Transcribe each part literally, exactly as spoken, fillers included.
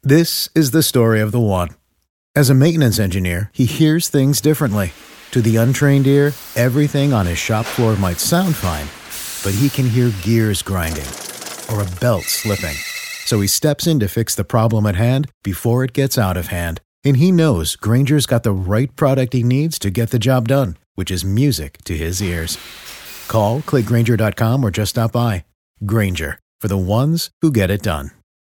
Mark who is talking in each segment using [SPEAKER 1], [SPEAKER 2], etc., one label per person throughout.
[SPEAKER 1] This is the story of the one. As a maintenance engineer, he hears things differently. To the untrained ear, everything on his shop floor might sound fine, but he can hear gears grinding or a belt slipping. So he steps in to fix the problem at hand before it gets out of hand. And he knows Grainger's got the right product he needs to get the job done, which is music to his ears. Call, click Grainger dot com, or just stop by. Grainger, for the ones who get it done.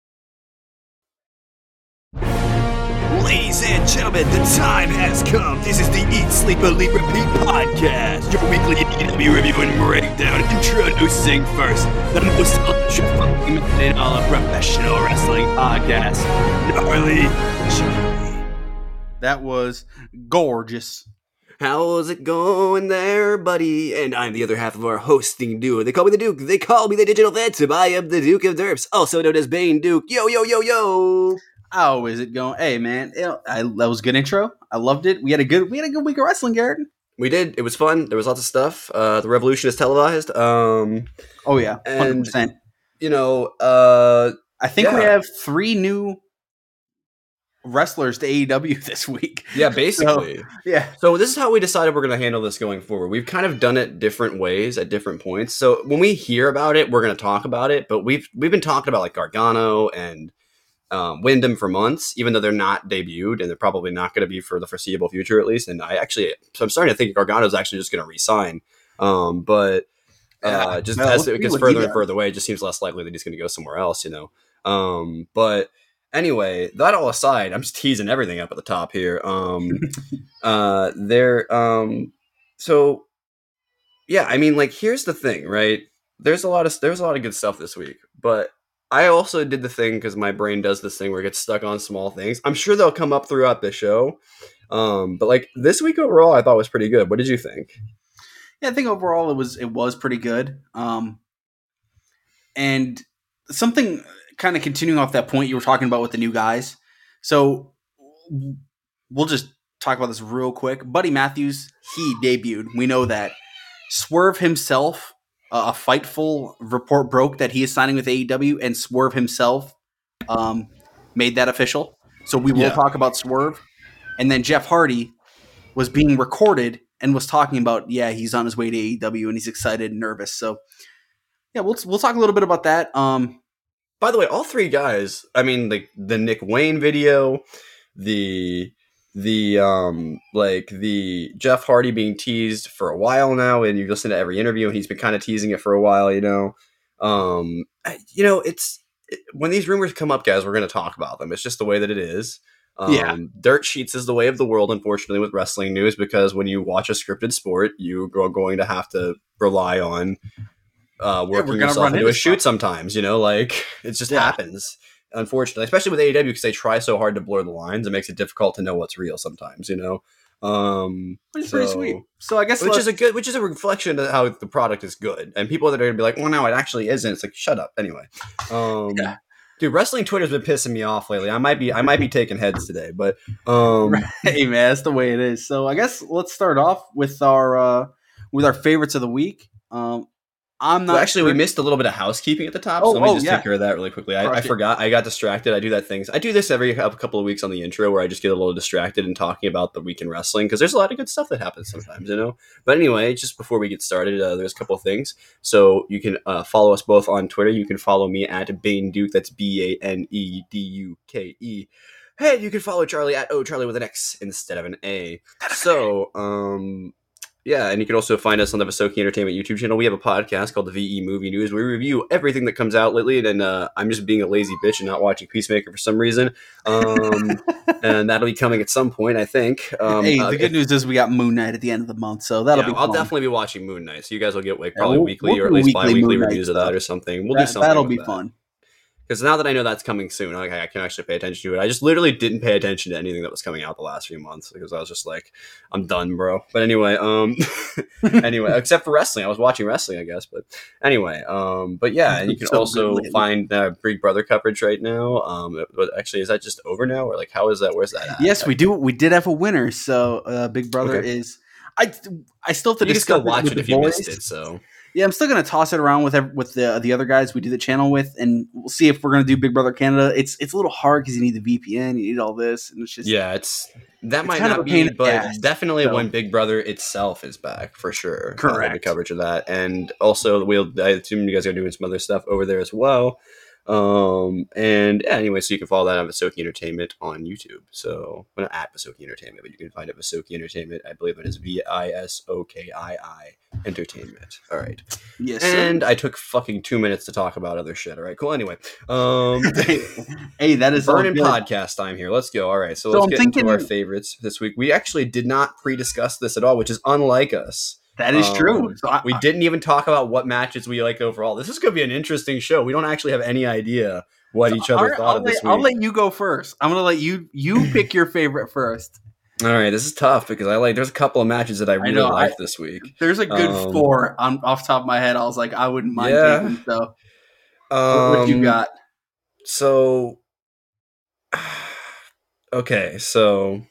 [SPEAKER 2] Ladies and gentlemen, the time has come. This is the Eat, Sleep, Elite, Repeat podcast. Your weekly A E W review and breakdown. Introducing first, the most electrifying in all of professional wrestling podcast, Gnarly Charlie.
[SPEAKER 3] That was gorgeous.
[SPEAKER 2] How's it going there, buddy? And I'm the other half of our hosting duo. They call me the Duke. They call me the Digital Phantom. I am the Duke of Derps, also known as Bane Duke. Yo, yo, yo, yo.
[SPEAKER 3] How is it going? Hey, man, it, I, that was a good intro. I loved it. We had a good, we had a good week of wrestling, Garrett.
[SPEAKER 2] We did. It was fun. There was lots of stuff. Uh, the Revolution is televised. Um,
[SPEAKER 3] oh yeah, one hundred
[SPEAKER 2] and
[SPEAKER 3] percent.
[SPEAKER 2] You know, uh,
[SPEAKER 3] I think
[SPEAKER 2] yeah.
[SPEAKER 3] we have three new wrestlers to A E W this week.
[SPEAKER 2] Yeah, basically.
[SPEAKER 3] So, yeah.
[SPEAKER 2] So this is how we decided we're going to handle this going forward. We've kind of done it different ways at different points. So when we hear about it, we're going to talk about it. But we've we've been talking about like Gargano and um, Wyndham for months, even though they're not debuted and they're probably not going to be for the foreseeable future at least. And I actually, so I'm starting to think Gargano is actually just going to resign. Um, but uh, yeah, just well, as it gets further and further away, it just seems less likely that he's going to go somewhere else, you know. Um, but anyway, that all aside, I'm just teasing everything up at the top here. Um, uh, there, um, so yeah, I mean, like, here's the thing, right? There's a lot of there's a lot of good stuff this week, but I also did the thing because my brain does this thing where it gets stuck on small things. I'm sure they'll come up throughout the show, um, but like this week overall, I thought was pretty good. What did you think?
[SPEAKER 3] Yeah, I think overall it was it was pretty good. Um, and something kind of continuing off that point you were talking about with the new guys. So we'll just talk about this real quick. Buddy Matthews, he debuted. We know that. Swerve himself, uh, a Fightful report broke that he is signing with A E W, and Swerve himself um, made that official. So we will yeah. talk about Swerve. And then Jeff Hardy was being recorded and was talking about, yeah, he's on his way to A E W and he's excited and nervous. So yeah, we'll we'll talk a little bit about that. Um,
[SPEAKER 2] By the way, all three guys, I mean, like the Nick Wayne video, the the um like the Jeff Hardy being teased for a while now, and you listen to every interview, and he's been kind of teasing it for a while, you know. Um, you know, it's it, when these rumors come up, guys, we're going to talk about them. It's just the way that it is. Um,
[SPEAKER 3] yeah.
[SPEAKER 2] Dirt sheets is the way of the world, unfortunately, with wrestling news, because when you watch a scripted sport, you are going to have to rely on Uh, working yeah, yourself into a shoot sometimes, you know, like it just yeah. happens, unfortunately, especially with A E W because they try so hard to blur the lines. It makes it difficult to know what's real sometimes, you know. Um,
[SPEAKER 3] which is
[SPEAKER 2] so,
[SPEAKER 3] pretty sweet. So I guess
[SPEAKER 2] which is a good, which is a reflection of how the product is good, and people that are gonna be like, well, no, it actually isn't. It's like, shut up. Anyway, um, yeah. Dude, wrestling Twitter's been pissing me off lately. I might be, I might be taking heads today, but um,
[SPEAKER 3] hey man, that's the way it is. So I guess let's start off with our uh, with our favorites of the week. Um. I'm not
[SPEAKER 2] well, actually,
[SPEAKER 3] sure.
[SPEAKER 2] we missed a little bit of housekeeping at the top,
[SPEAKER 3] oh,
[SPEAKER 2] so let me
[SPEAKER 3] oh,
[SPEAKER 2] just
[SPEAKER 3] yeah.
[SPEAKER 2] take care of that really quickly. I, I forgot. I got distracted. I do that things. I do this every couple of weeks on the intro where I just get a little distracted in talking about the week in wrestling because there's a lot of good stuff that happens sometimes, you know? But anyway, just before we get started, uh, there's a couple of things. So you can uh, follow us both on Twitter. You can follow me at Bane Duke. That's B A N E D U K E. Hey, you can follow Charlie at O Charlie with an X instead of an A. So, um... yeah, and you can also find us on the Visoki Entertainment YouTube channel. We have a podcast called the V E Movie News. We review everything that comes out lately, and uh, I'm just being a lazy bitch and not watching Peacemaker for some reason. Um, and that'll be coming at some point, I think. Um,
[SPEAKER 3] hey, the
[SPEAKER 2] uh,
[SPEAKER 3] good
[SPEAKER 2] if,
[SPEAKER 3] news is we got Moon Knight at the end of the month, so that'll
[SPEAKER 2] yeah,
[SPEAKER 3] be
[SPEAKER 2] I'll
[SPEAKER 3] fun.
[SPEAKER 2] definitely be watching Moon Knight, so you guys will get like probably
[SPEAKER 3] yeah, we'll,
[SPEAKER 2] weekly
[SPEAKER 3] we'll
[SPEAKER 2] or at least
[SPEAKER 3] weekly
[SPEAKER 2] bi-weekly
[SPEAKER 3] Moon
[SPEAKER 2] reviews
[SPEAKER 3] Knight
[SPEAKER 2] of that
[SPEAKER 3] stuff.
[SPEAKER 2] or something. We'll
[SPEAKER 3] that,
[SPEAKER 2] do something
[SPEAKER 3] That'll
[SPEAKER 2] with
[SPEAKER 3] be
[SPEAKER 2] that.
[SPEAKER 3] fun.
[SPEAKER 2] Because now that I know that's coming soon, like, I can actually pay attention to it. I just literally didn't pay attention to anything that was coming out the last few months because I was just like, I'm done, bro. But anyway, um, anyway, except for wrestling, I was watching wrestling, I guess. But anyway, um, but yeah, and you can so also find uh, Big Brother coverage right now. Um, but actually, is that just over now, or like how is that? Where's that at?
[SPEAKER 3] Yes, we do. We did have a winner. So uh, Big Brother
[SPEAKER 2] okay.
[SPEAKER 3] is. I I still have to
[SPEAKER 2] you
[SPEAKER 3] discuss
[SPEAKER 2] just go watch
[SPEAKER 3] it,
[SPEAKER 2] it if
[SPEAKER 3] you
[SPEAKER 2] boys. missed it. So.
[SPEAKER 3] Yeah, I'm still gonna toss it around with ev- with the the other guys we do the channel with, and we'll see if we're gonna do Big Brother Canada. It's it's a little hard because you need the V P N, you need all this, and it's just
[SPEAKER 2] Yeah, it's that
[SPEAKER 3] it's
[SPEAKER 2] might
[SPEAKER 3] kind of
[SPEAKER 2] not
[SPEAKER 3] a pain
[SPEAKER 2] be,
[SPEAKER 3] in the
[SPEAKER 2] but
[SPEAKER 3] ass,
[SPEAKER 2] definitely
[SPEAKER 3] so.
[SPEAKER 2] when Big Brother itself is back for sure. Uh, there'll be
[SPEAKER 3] Correct.
[SPEAKER 2] coverage of that, and also we'll. I assume you guys are doing some other stuff over there as well. Um, and yeah, anyway, so you can follow that on Visoki Entertainment on YouTube. So, well, not at Visoki Entertainment, but you can find it Visoki Entertainment. I believe it is V I S O K I I Entertainment. All right.
[SPEAKER 3] Yes,
[SPEAKER 2] And
[SPEAKER 3] sir.
[SPEAKER 2] I took fucking two minutes to talk about other shit. All right, cool. Anyway, um,
[SPEAKER 3] Hey, that is all
[SPEAKER 2] burning
[SPEAKER 3] good.
[SPEAKER 2] podcast time here. Let's go. All right, so,
[SPEAKER 3] So
[SPEAKER 2] let's
[SPEAKER 3] I'm
[SPEAKER 2] get
[SPEAKER 3] thinking-
[SPEAKER 2] into our favorites this week. We actually did not pre-discuss this at all, which is unlike us.
[SPEAKER 3] That is
[SPEAKER 2] Um,
[SPEAKER 3] true. So I,
[SPEAKER 2] We didn't even talk about what matches we liked overall. This is going to be an interesting show. We don't actually have any idea what each other
[SPEAKER 3] all right,
[SPEAKER 2] thought
[SPEAKER 3] I'll
[SPEAKER 2] of this
[SPEAKER 3] let, I'll
[SPEAKER 2] week.
[SPEAKER 3] let you go first. I'm gonna let you you pick your favorite first.
[SPEAKER 2] All right, this is tough because I like. There's a couple of matches that I really
[SPEAKER 3] know,
[SPEAKER 2] liked
[SPEAKER 3] I-
[SPEAKER 2] this week.
[SPEAKER 3] There's a good
[SPEAKER 2] Um,
[SPEAKER 3] four on off the top of my head. I was like, I wouldn't mind
[SPEAKER 2] Yeah.
[SPEAKER 3] taking. So
[SPEAKER 2] Um,
[SPEAKER 3] what you got?
[SPEAKER 2] So, okay, so,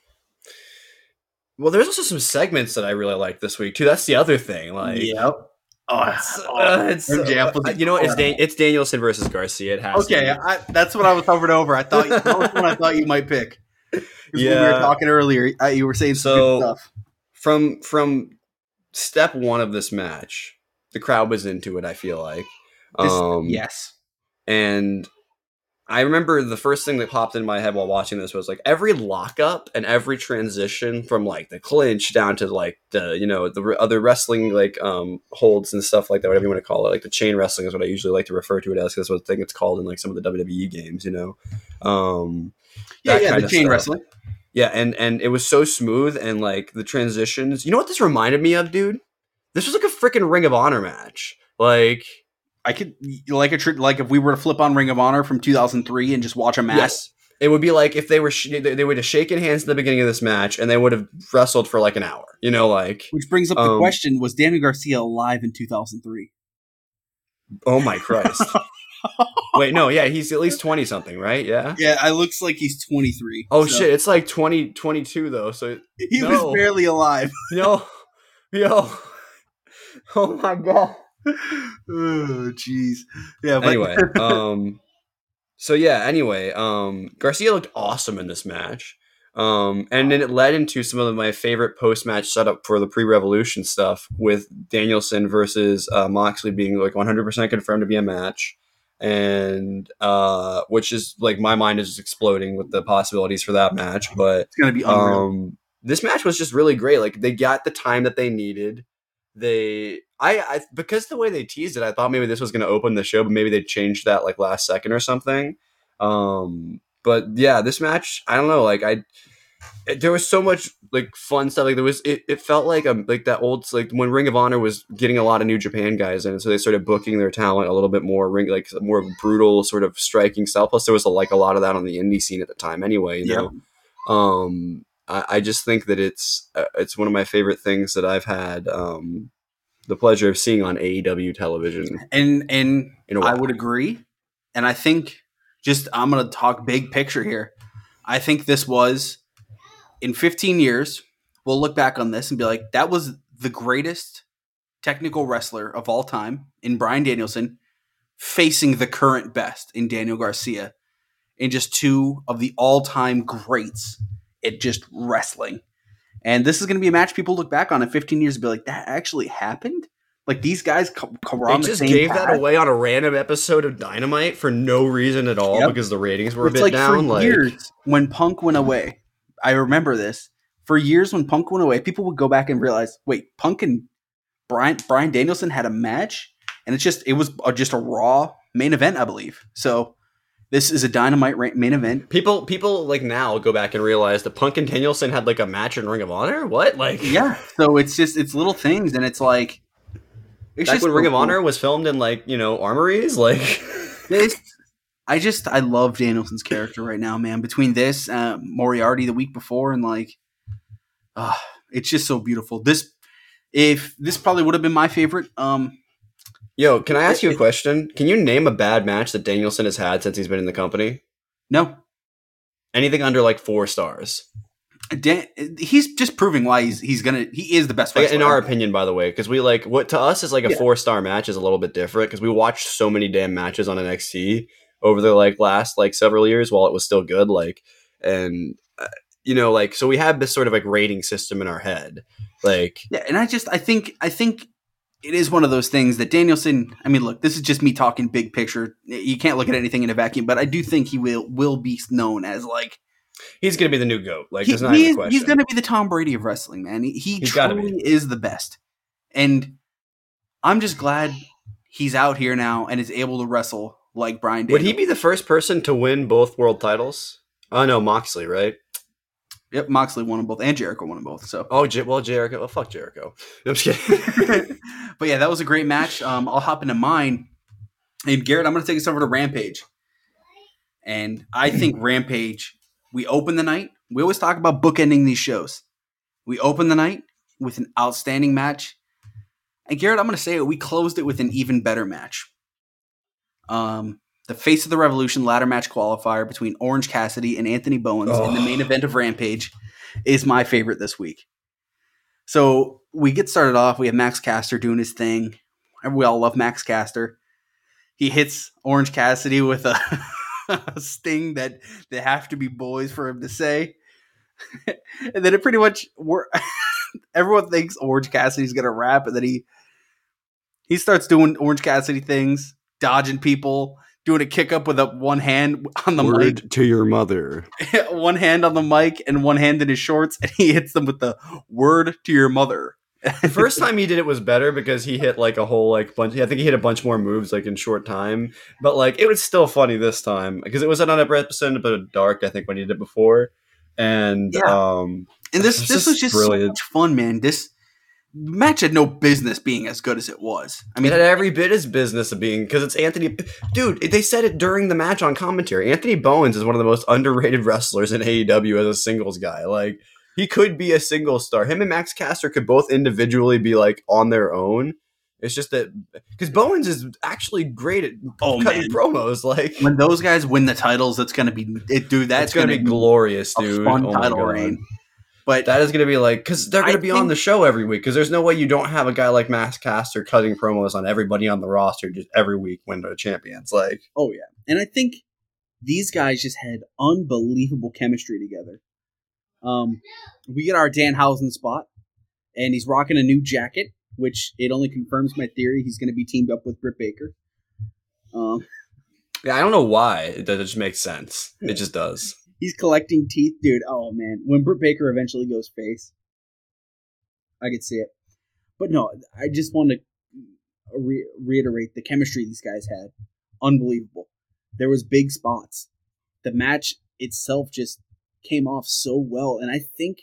[SPEAKER 2] well, there's also some segments that I really liked this week too. That's the other thing. Like,
[SPEAKER 3] Yep. Oh,
[SPEAKER 2] it's,
[SPEAKER 3] oh,
[SPEAKER 2] uh, it's
[SPEAKER 3] M J F was
[SPEAKER 2] uh, you know what? It's Dan-
[SPEAKER 3] incredible.
[SPEAKER 2] it's Danielson versus Garcia. It has
[SPEAKER 3] Okay,
[SPEAKER 2] to be.
[SPEAKER 3] I, that's what I was hovering over. I thought that was one I thought you might pick. 'Cause when we were
[SPEAKER 2] Yeah.
[SPEAKER 3] talking earlier, uh, you were saying some
[SPEAKER 2] So-
[SPEAKER 3] good stuff.
[SPEAKER 2] From from step one of this match, the crowd was into it. I feel like,
[SPEAKER 3] This-
[SPEAKER 2] um,
[SPEAKER 3] yes,
[SPEAKER 2] and I remember the first thing that popped in my head while watching this was like every lockup and every transition from like the clinch down to like the, you know, the r- other wrestling like um holds and stuff like that, whatever you want to call it. Like the chain wrestling is what I usually like to refer to it as, because that's what I think it's called in like some of the W W E games, you know. Um,
[SPEAKER 3] yeah,
[SPEAKER 2] that
[SPEAKER 3] yeah.
[SPEAKER 2] kind
[SPEAKER 3] The
[SPEAKER 2] of
[SPEAKER 3] chain
[SPEAKER 2] stuff.
[SPEAKER 3] wrestling.
[SPEAKER 2] Yeah, and and it was so smooth, and like the transitions. You know what this reminded me of, dude? This was like a freaking Ring of Honor match. Like,
[SPEAKER 3] I could like a tr- like if we were to flip on Ring of Honor from two thousand three and just watch a match.
[SPEAKER 2] yes, it would be like if they were sh- they they would have shaken hands at the beginning of this match, and they would have wrestled for like an hour. You know, like,
[SPEAKER 3] Which brings up the
[SPEAKER 2] Um,
[SPEAKER 3] question: was Daniel Garcia alive in two thousand three?
[SPEAKER 2] oh my Christ. Wait, no, yeah, he's at least twenty something, right? Yeah.
[SPEAKER 3] Yeah, it looks like he's twenty-three.
[SPEAKER 2] Oh
[SPEAKER 3] so-
[SPEAKER 2] shit, it's like twenty twenty-two though. So
[SPEAKER 3] He
[SPEAKER 2] No.
[SPEAKER 3] was barely alive.
[SPEAKER 2] yo, yo, oh my god.
[SPEAKER 3] Oh, jeez. Yeah, but
[SPEAKER 2] Anyway, um, so yeah, anyway, um, Garcia looked awesome in this match. Um, and then it led into some of my favorite post-match setup for the pre-revolution stuff, with Danielson versus uh, Moxley being like one hundred percent confirmed to be a match. And uh, which is like, my mind is just exploding with the possibilities for that match. But
[SPEAKER 3] it's gonna be unreal.
[SPEAKER 2] um, this match was just really great. Like, they got the time that they needed. They, I, I, because the way they teased it, I thought maybe this was going to open the show, but maybe they changed that like last second or something. Um, but yeah, this match, I don't know. Like, I, it, there was so much like fun stuff. Like, there was, it, it felt like um like that old, like when Ring of Honor was getting a lot of New Japan guys in, so they started booking their talent a little bit more, ring like more brutal sort of striking style. Plus, there was a, like a lot of that on the indie scene at the time, anyway. You
[SPEAKER 3] Yep.
[SPEAKER 2] know, um, I, I just think that it's uh, it's one of my favorite things that I've had um, the pleasure of seeing on A E W television.
[SPEAKER 3] And and
[SPEAKER 2] In a
[SPEAKER 3] I
[SPEAKER 2] while.
[SPEAKER 3] would agree. And I think just I'm gonna talk big picture here. I think this was in fifteen years, we'll look back on this and be like, that was the greatest technical wrestler of all time in Bryan Danielson facing the current best in Daniel Garcia, in just two of the all-time greats at just wrestling. And this is going to be a match people look back on in fifteen years and be like, that actually happened? Like, these guys co- co- were
[SPEAKER 2] They
[SPEAKER 3] on the
[SPEAKER 2] just
[SPEAKER 3] same
[SPEAKER 2] gave
[SPEAKER 3] path.
[SPEAKER 2] that away on a random episode of Dynamite for no reason at all,
[SPEAKER 3] Yep.
[SPEAKER 2] because the ratings were a
[SPEAKER 3] It's
[SPEAKER 2] bit
[SPEAKER 3] like
[SPEAKER 2] down.
[SPEAKER 3] for
[SPEAKER 2] Like,
[SPEAKER 3] years when Punk went away, I remember this. For years when Punk went away, people would go back and realize, wait, Punk and Brian Brian Danielson had a match, and it's just it was a, just a Raw main event, I believe. So this is a Dynamite ra- main event.
[SPEAKER 2] people people like now go back and realize that Punk and Danielson had like a match in Ring of Honor. What? Like,
[SPEAKER 3] Yeah. So it's just it's little things, and it's like it's
[SPEAKER 2] back
[SPEAKER 3] just
[SPEAKER 2] when Ring of
[SPEAKER 3] cool.
[SPEAKER 2] Honor was filmed in like, you know, armories. Like,
[SPEAKER 3] This, I just I love Danielson's character right now, man. Between this, uh, Moriarty the week before, and like, uh, it's just so beautiful. This, if this probably would have been my favorite. Um,
[SPEAKER 2] yo, can I ask you a question? Can you name a bad match that Danielson has had since he's been in the company?
[SPEAKER 3] no,
[SPEAKER 2] Anything under like four stars?
[SPEAKER 3] Dan, he's just proving why he's he's gonna he is the best wrestler.
[SPEAKER 2] In our opinion, by the way, because we like what to us is like a
[SPEAKER 3] Yeah.
[SPEAKER 2] four star match is a little bit different because we watched so many damn matches on N X T over the like last like several years while it was still good, like and uh, you know like so we have this sort of like rating system in our head, like
[SPEAKER 3] Yeah, and I just I think I think it is one of those things that Danielson. I mean, look, this is just me talking big picture. You can't look at anything in a vacuum, but I do think he will will be known as like.
[SPEAKER 2] he's gonna be the new GOAT. Like
[SPEAKER 3] He,
[SPEAKER 2] there's not
[SPEAKER 3] he
[SPEAKER 2] even a
[SPEAKER 3] is,
[SPEAKER 2] question.
[SPEAKER 3] he's going to be the Tom Brady of wrestling, man. He, he
[SPEAKER 2] He's gotta
[SPEAKER 3] truly is the best. And I'm just glad he's out here now and is able to wrestle like Bryan
[SPEAKER 2] Would
[SPEAKER 3] Danielson.
[SPEAKER 2] he be the first person to win both world titles? Oh no, Moxley, right?
[SPEAKER 3] Yep, Moxley won them both, and Jericho won them both. So,
[SPEAKER 2] Oh, J- well, Jericho. Well, fuck Jericho. I'm just kidding.
[SPEAKER 3] but yeah, that was a great match. Um, I'll hop into mine. And Garrett, I'm going to take us over to Rampage. And I think Rampage, we open the night. We always talk about bookending these shows. We open the night with an outstanding match. And Garrett, I'm going to say it. We closed it with an even better match. Um, the Face of the Revolution ladder match qualifier between Orange Cassidy and Anthony Bowens
[SPEAKER 2] Oh.
[SPEAKER 3] in the main event of Rampage is my favorite this week. So we get started off. We have Max Caster doing his thing. We all love Max Caster. He hits Orange Cassidy with a, a sting that they have to be boys for him to say. And then it pretty much wor- everyone thinks Orange Cassidy's gonna rap, and then he he starts doing Orange Cassidy things, dodging people, doing a kick up with a one hand on the
[SPEAKER 2] Word to your mother.
[SPEAKER 3] mic, one hand on the mic and one hand in his shorts, and he hits them with the word to your mother.
[SPEAKER 2] The first time he did it was better because he hit like a whole like bunch. I think he hit a bunch more moves like in short time. But like it was still funny this time because it was another episode of Dark. I think when he did it before, and
[SPEAKER 3] Yeah.
[SPEAKER 2] um,
[SPEAKER 3] And this
[SPEAKER 2] It's
[SPEAKER 3] this was
[SPEAKER 2] just
[SPEAKER 3] just so
[SPEAKER 2] brilliant.
[SPEAKER 3] much fun, man. This match had no business being as good as it was. I
[SPEAKER 2] I
[SPEAKER 3] mean,
[SPEAKER 2] mean, it had every bit his business of being because it's Anthony. Dude, they said it during the match on commentary. Anthony Bowens is one of the most underrated wrestlers in A E W as a singles guy. Like he could be a single star. Him and Max Caster could both individually be like on their own. It's just that because Bowens is actually great at
[SPEAKER 3] Oh,
[SPEAKER 2] cutting
[SPEAKER 3] man.
[SPEAKER 2] promos. Like
[SPEAKER 3] when those guys win the titles, that's going to be it, dude. That's
[SPEAKER 2] it's gonna,
[SPEAKER 3] going
[SPEAKER 2] be
[SPEAKER 3] to
[SPEAKER 2] glorious,
[SPEAKER 3] a
[SPEAKER 2] dude.
[SPEAKER 3] fun
[SPEAKER 2] Oh my
[SPEAKER 3] title
[SPEAKER 2] God.
[SPEAKER 3] reign. But
[SPEAKER 2] That is going to be like, because they're going
[SPEAKER 3] I
[SPEAKER 2] to be on
[SPEAKER 3] think-
[SPEAKER 2] the show every week. Because there's no way you don't have a guy like Max Caster cutting promos on everybody on the roster just every week when they're champions. Like,
[SPEAKER 3] oh yeah, and I think these guys just had unbelievable chemistry together. Um, we get our Danhausen spot, and he's rocking a new jacket, which it only confirms my theory he's going to be teamed up with Britt Baker. Um,
[SPEAKER 2] yeah, I don't know why. It, does- it just makes sense. It just does.
[SPEAKER 3] he's collecting teeth, dude. Oh man, when Britt Baker eventually goes face, I could see it. But no, I just want to re- reiterate the chemistry these guys had. Unbelievable. There was big spots. The match itself just came off so well, and I think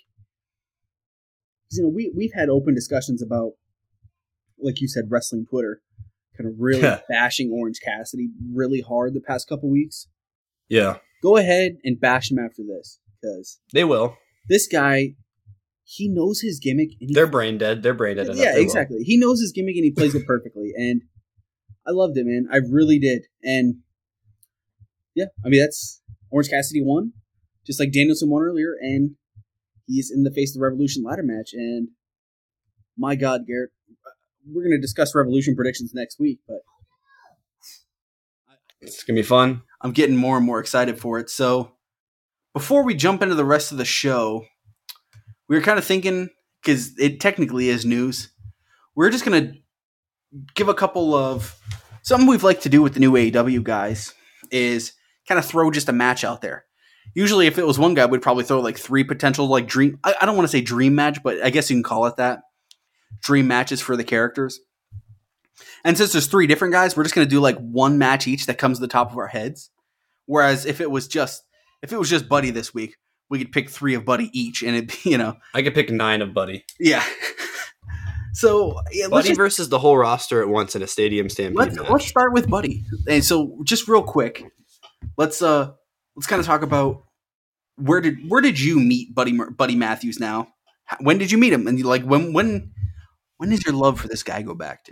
[SPEAKER 3] you know we we've had open discussions about, like you said, wrestling Twitter, kind of really bashing Orange Cassidy really hard the past couple weeks.
[SPEAKER 2] Yeah,
[SPEAKER 3] Go ahead and bash him after this, because
[SPEAKER 2] they will.
[SPEAKER 3] this guy, he knows his gimmick. And he,
[SPEAKER 2] They're brain dead. They're brain dead. enough.
[SPEAKER 3] yeah,
[SPEAKER 2] They will.
[SPEAKER 3] exactly. He knows his gimmick and he plays it perfectly. And I loved it, man. I really did. And yeah, I mean, that's Orange Cassidy won, just like Danielson won earlier, and he's in the Face of the Revolution ladder match. And my God, Garrett, we're going to discuss Revolution predictions next week, but
[SPEAKER 2] It's gonna be fun.
[SPEAKER 3] I'm getting more and more excited for it. So before we jump into the rest of the show, we were kind of thinking, because it technically is news, we're just going to give a couple of something we've liked to do with the new A E W guys is kind of throw just a match out there. Usually if it was one guy, we'd probably throw like three potential like dream, I, I don't want to say dream match, but I guess you can call it that. Dream matches for the characters. And since there's three different guys, we're just going to do like one match each that comes to the top of our heads. Whereas if it was just if it was just Buddy this week, we could pick three of Buddy each, and it you know
[SPEAKER 2] I could pick nine of Buddy.
[SPEAKER 3] yeah. So yeah, let's
[SPEAKER 2] Buddy
[SPEAKER 3] just,
[SPEAKER 2] versus the whole roster at once in a stadium stampede
[SPEAKER 3] let's
[SPEAKER 2] match.
[SPEAKER 3] let's start with Buddy. And so just real quick, let's uh let's kind of talk about where did where did you meet Buddy Mer- Buddy Matthews? Now, How- when did you meet him? And you like when when when did your love for this guy go back to?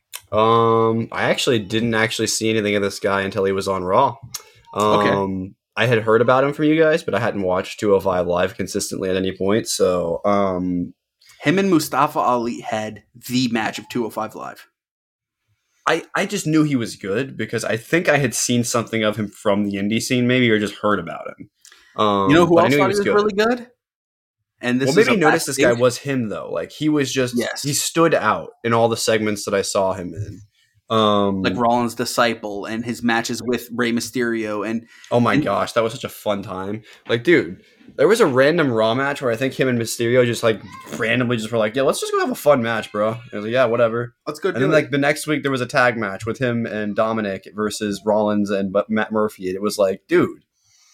[SPEAKER 2] Um, I actually didn't actually see anything of this guy until he was on Raw. Um, I had heard about him from you guys, but I hadn't watched two oh five Live consistently at any point. So, um,
[SPEAKER 3] him and Mustafa Ali had the match of two oh five Live.
[SPEAKER 2] I, I just knew he was good because I think I had seen something of him from the indie scene, maybe, or just heard about him. Um,
[SPEAKER 3] you know who
[SPEAKER 2] but I
[SPEAKER 3] else
[SPEAKER 2] knew
[SPEAKER 3] thought
[SPEAKER 2] he was,
[SPEAKER 3] he was
[SPEAKER 2] good.
[SPEAKER 3] really good? And this
[SPEAKER 2] well,
[SPEAKER 3] is
[SPEAKER 2] maybe
[SPEAKER 3] a
[SPEAKER 2] notice this guy
[SPEAKER 3] backstage-
[SPEAKER 2] was him though. Like he was just
[SPEAKER 3] Yes.
[SPEAKER 2] he stood out in all the segments that I saw him in. Um,
[SPEAKER 3] like Rollins' disciple and his matches with Rey Mysterio and
[SPEAKER 2] oh my
[SPEAKER 3] and-
[SPEAKER 2] gosh, that was such a fun time. Like, dude, there was a random Raw match where I think him and Mysterio just like randomly just were like, yeah, let's just go have a fun match, bro. And I was like, yeah, whatever.
[SPEAKER 3] let's go do
[SPEAKER 2] And then
[SPEAKER 3] it.
[SPEAKER 2] like the next week there was a tag match with him and Dominic versus Rollins and Matt Murphy. And it was like, dude.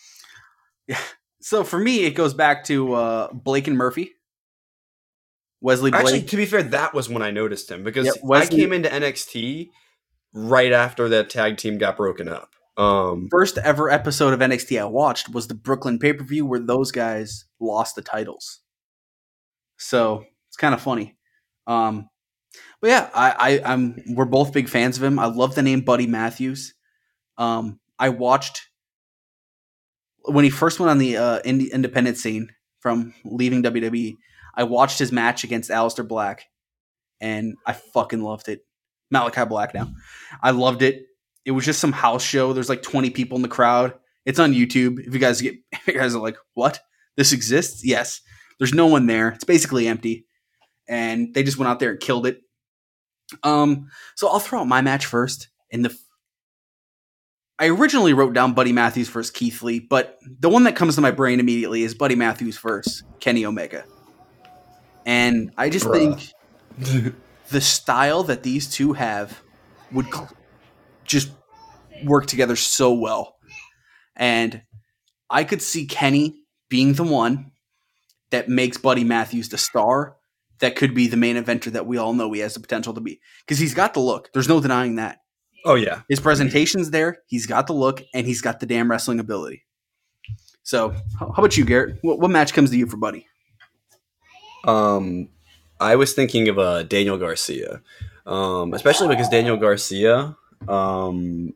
[SPEAKER 3] So for me, it goes back to uh, Blake and Murphy. Wesley Blake.
[SPEAKER 2] Actually, to be fair, that was when I noticed him because
[SPEAKER 3] Yep,
[SPEAKER 2] I
[SPEAKER 3] Wesley-
[SPEAKER 2] came into N X T right after that tag team got broken up. Um,
[SPEAKER 3] First ever episode of N X T I watched was the Brooklyn pay-per-view where those guys lost the titles. So it's kind of funny. Um, but yeah, I, I, I'm we're both big fans of him. I love the name Buddy Matthews. Um, I watched when he first went on the uh, indie, independent scene from leaving W W E. I watched his match against Aleister Black, and I fucking loved it. Malachi Black now. I loved it. It was just some house show. There's like twenty people in the crowd. It's on YouTube. If you guys get, if you guys are like, what? This exists? Yes. There's no one there. It's basically empty. And they just went out there and killed it. Um, so I'll throw out my match first. In the, I originally wrote down Buddy Matthews versus Keith Lee, but the one that comes to my brain immediately is Buddy Matthews versus Kenny Omega. And I just
[SPEAKER 2] Bruh.
[SPEAKER 3] think the style that these two have would cl- just work together so well. And I could see Kenny being the one that makes Buddy Matthews the star that could be the main eventer that we all know he has the potential to be. Because he's got the look. There's no denying that.
[SPEAKER 2] oh yeah,
[SPEAKER 3] His presentation's there. He's got the look, and he's got the damn wrestling ability. So, how how about you, Garrett? What, what match comes to you for Buddy?
[SPEAKER 2] Um, I was thinking of uh, Daniel Garcia, um, especially because Daniel Garcia, um,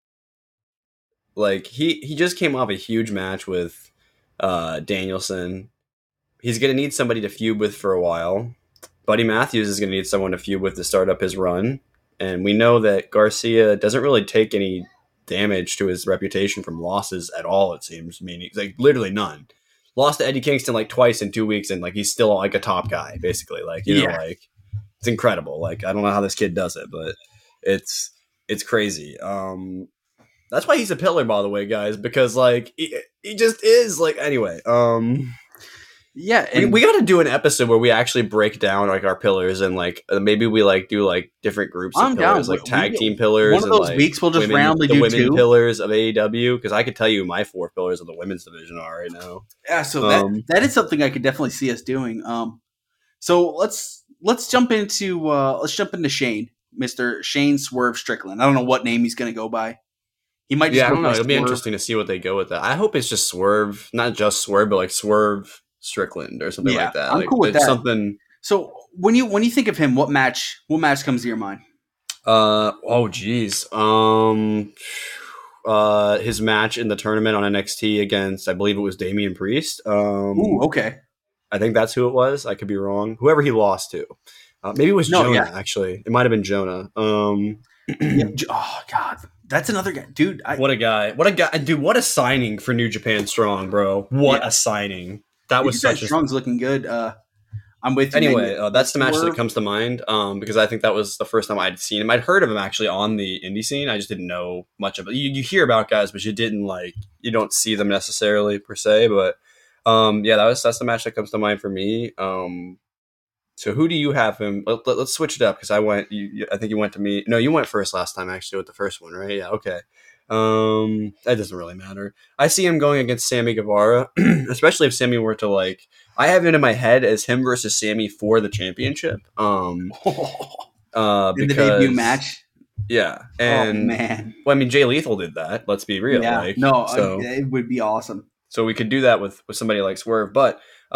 [SPEAKER 2] like he he just came off a huge match with uh, Danielson. He's gonna need somebody to feud with for a while. Buddy Matthews is gonna need someone to feud with to start up his run, and we know that Garcia doesn't really take any damage to his reputation from losses at all. It seems, meaning like literally none. Lost to Eddie Kingston like twice in two weeks, and like he's still like a top guy, basically. Like you know,
[SPEAKER 3] Yeah.
[SPEAKER 2] like it's incredible. Like I don't know how this kid does it, but it's it's crazy. Um, that's why he's a pillar, by the way, guys, because like he, he just is. Like anyway, um,
[SPEAKER 3] Yeah,
[SPEAKER 2] we,
[SPEAKER 3] and
[SPEAKER 2] we got to do an episode where we actually break down like our pillars and like uh, maybe we like do like different groups of
[SPEAKER 3] I'm down.
[SPEAKER 2] pillars, like
[SPEAKER 3] We-
[SPEAKER 2] tag
[SPEAKER 3] we-
[SPEAKER 2] team pillars.
[SPEAKER 3] one of
[SPEAKER 2] and,
[SPEAKER 3] those
[SPEAKER 2] like,
[SPEAKER 3] weeks we'll just
[SPEAKER 2] women-
[SPEAKER 3] randomly
[SPEAKER 2] the
[SPEAKER 3] do
[SPEAKER 2] women
[SPEAKER 3] two.
[SPEAKER 2] pillars of A E W because I could tell you my four pillars of the women's division are right now.
[SPEAKER 3] yeah, so that
[SPEAKER 2] um,
[SPEAKER 3] that is something I could definitely see us doing. Um, so let's let's jump into uh, let's jump into Shane, Mister Shane Swerve Strickland. I don't know what name he's going to go by. He might just
[SPEAKER 2] Yeah, I
[SPEAKER 3] go
[SPEAKER 2] don't know.
[SPEAKER 3] by
[SPEAKER 2] It'll be
[SPEAKER 3] Swerve.
[SPEAKER 2] interesting to see what they go with that. I hope it's just Swerve, not just Swerve, but like Swerve Strickland or something
[SPEAKER 3] Yeah,
[SPEAKER 2] like that.
[SPEAKER 3] I'm
[SPEAKER 2] like,
[SPEAKER 3] cool with
[SPEAKER 2] it's
[SPEAKER 3] that.
[SPEAKER 2] Something.
[SPEAKER 3] So when you when you think of him, what match what match comes to your mind?
[SPEAKER 2] Uh oh, geez. Um, uh, his match in the tournament on N X T against, I believe it was Damian Priest. Um,
[SPEAKER 3] Ooh, okay.
[SPEAKER 2] I think that's who it was. I could be wrong. Whoever he lost to, uh, maybe it was
[SPEAKER 3] No,
[SPEAKER 2] Jonah.
[SPEAKER 3] yeah.
[SPEAKER 2] Actually, it might have been Jonah. Um,
[SPEAKER 3] Yeah, J- oh God, that's another guy, dude. I,
[SPEAKER 2] what a guy! What a guy, dude! What a signing for New Japan Strong, bro! What
[SPEAKER 3] Yeah.
[SPEAKER 2] a signing! That was
[SPEAKER 3] That
[SPEAKER 2] such a
[SPEAKER 3] Strong's looking good. Uh, I'm with you.
[SPEAKER 2] Anyway,
[SPEAKER 3] man.
[SPEAKER 2] uh, that's the match
[SPEAKER 3] Swerve-
[SPEAKER 2] that comes to mind um, because I think that was the first time I'd seen him. I'd heard of him actually on the indie scene. I just didn't know much of it. You, you hear about guys, but you didn't like you don't see them necessarily per se. But um, yeah, that was that's the match that comes to mind for me. Um, so who do you have him? Let, let, us switch it up because I went. You, you- I think you went to me. No, you went first last time actually with the first one, right? Yeah, okay. Um, that doesn't really matter. I see him going against Sammy Guevara, especially if Sammy were to like. I have it in my head as him versus Sammy for the championship. Um, uh,
[SPEAKER 3] in the
[SPEAKER 2] because,
[SPEAKER 3] debut match.
[SPEAKER 2] yeah,
[SPEAKER 3] Oh
[SPEAKER 2] and
[SPEAKER 3] man,
[SPEAKER 2] well, I mean Jay Lethal did that. Let's be real.
[SPEAKER 3] yeah,
[SPEAKER 2] like,
[SPEAKER 3] no,
[SPEAKER 2] so
[SPEAKER 3] I- it would be awesome.
[SPEAKER 2] so we could do that with with somebody like Swerve, but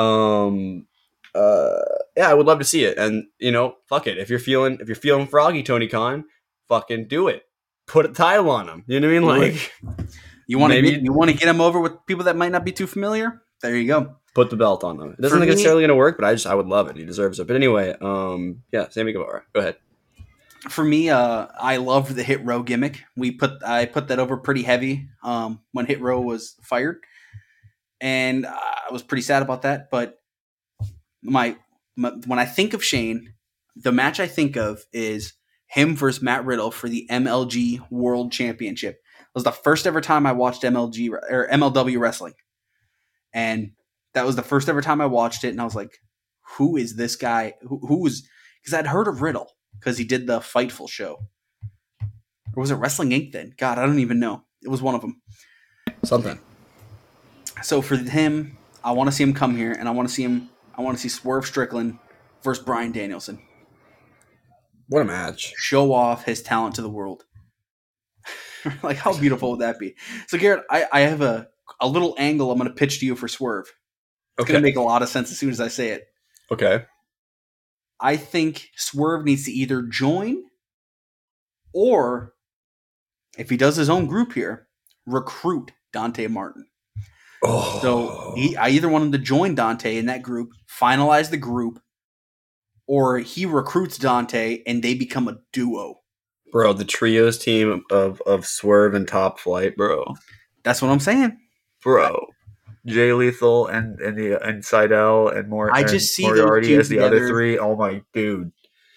[SPEAKER 2] um, uh, yeah, I would love to see it. And you know, fuck it. If you're feeling if you're feeling froggy, Tony Khan, fucking do it. Put a title on him. You know what I mean?
[SPEAKER 3] Do it.
[SPEAKER 2] Like,
[SPEAKER 3] You want to
[SPEAKER 2] Maybe-
[SPEAKER 3] get you want to get him over with people that might not be too familiar? There you go.
[SPEAKER 2] Put the belt on him. It doesn't
[SPEAKER 3] For me-
[SPEAKER 2] necessarily going to work, but I just I would love it. He deserves it. But anyway, um, yeah, Sammy Guevara. Go ahead.
[SPEAKER 3] For me, uh, I loved the Hit Row gimmick. We put I put that over pretty heavy um, when Hit Row was fired, and I was pretty sad about that. But my, my when I think of Shane, the match I think of is him versus Matt Riddle for the M L G World Championship. It was the first ever time I watched M L G or M L W wrestling, and that was the first ever time I watched it. And I was like, "Who is this guy? Who, who was?" Because I'd heard of Riddle because he did the Fightful show, or was it Wrestling Incorporated then? God, I don't even know. It was one of them.
[SPEAKER 2] Something.
[SPEAKER 3] So for him, I want to see him come here, and I want to see him. I want to see Swerve Strickland versus Bryan Danielson.
[SPEAKER 2] What a match.
[SPEAKER 3] Show off his talent to the world. Like, how beautiful would that be? So, Garrett, I, I have a, a little angle I'm going to pitch to you for Swerve. It's
[SPEAKER 2] Okay.
[SPEAKER 3] going to make a lot of sense as soon as I say it.
[SPEAKER 2] Okay.
[SPEAKER 3] I think Swerve needs to either join or, if he does his own group here, recruit Dante Martin.
[SPEAKER 2] Oh.
[SPEAKER 3] So he, I either want him to join Dante in that group, finalize the group, or he recruits Dante and they become a duo.
[SPEAKER 2] Bro, the trios team of, of Swerve and Top Flight, bro.
[SPEAKER 3] That's what I'm saying.
[SPEAKER 2] Bro. Jay Lethal and and the and Seidel and more.
[SPEAKER 3] I
[SPEAKER 2] and
[SPEAKER 3] just see those
[SPEAKER 2] Moriarty
[SPEAKER 3] two
[SPEAKER 2] as the other
[SPEAKER 3] together.
[SPEAKER 2] three. Oh my dude,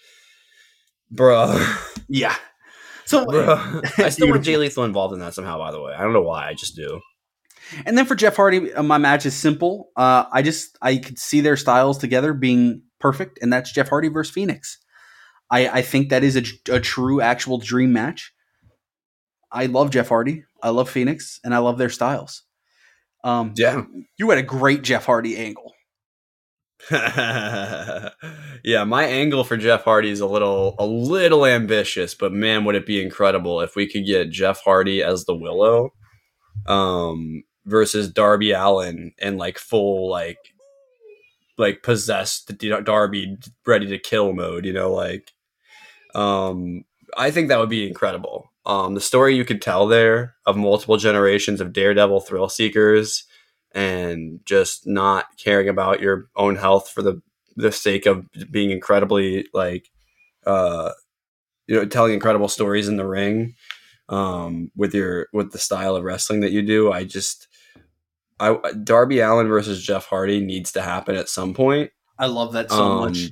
[SPEAKER 2] bro.
[SPEAKER 3] Yeah. So,
[SPEAKER 2] Bro. I still want Jay Lethal involved in that somehow. By the way, I don't know why. I just do.
[SPEAKER 3] and then for Jeff Hardy, uh, my match is simple. Uh, I just I could see their styles together being perfect, and that's Jeff Hardy versus Phoenix. I, I think that is a, a true, actual dream match. I love Jeff Hardy. I love Phoenix, and I love their styles. Um,
[SPEAKER 2] Yeah.
[SPEAKER 3] you had a great Jeff Hardy angle.
[SPEAKER 2] Yeah, my angle for Jeff Hardy is a little a little ambitious, but man, would it be incredible if we could get Jeff Hardy as the Willow, um, versus Darby Allin and like full like like possessed Darby ready to kill mode, you know, like um I think that would be incredible. Um, the story you could tell there of multiple generations of Daredevil thrill seekers and just not caring about your own health for the the sake of being incredibly like uh you know telling incredible stories in the ring um with your with the style of wrestling that you do. I just I Darby Allin versus Jeff Hardy needs to happen at some point.
[SPEAKER 3] I love that so
[SPEAKER 2] Um,
[SPEAKER 3] much.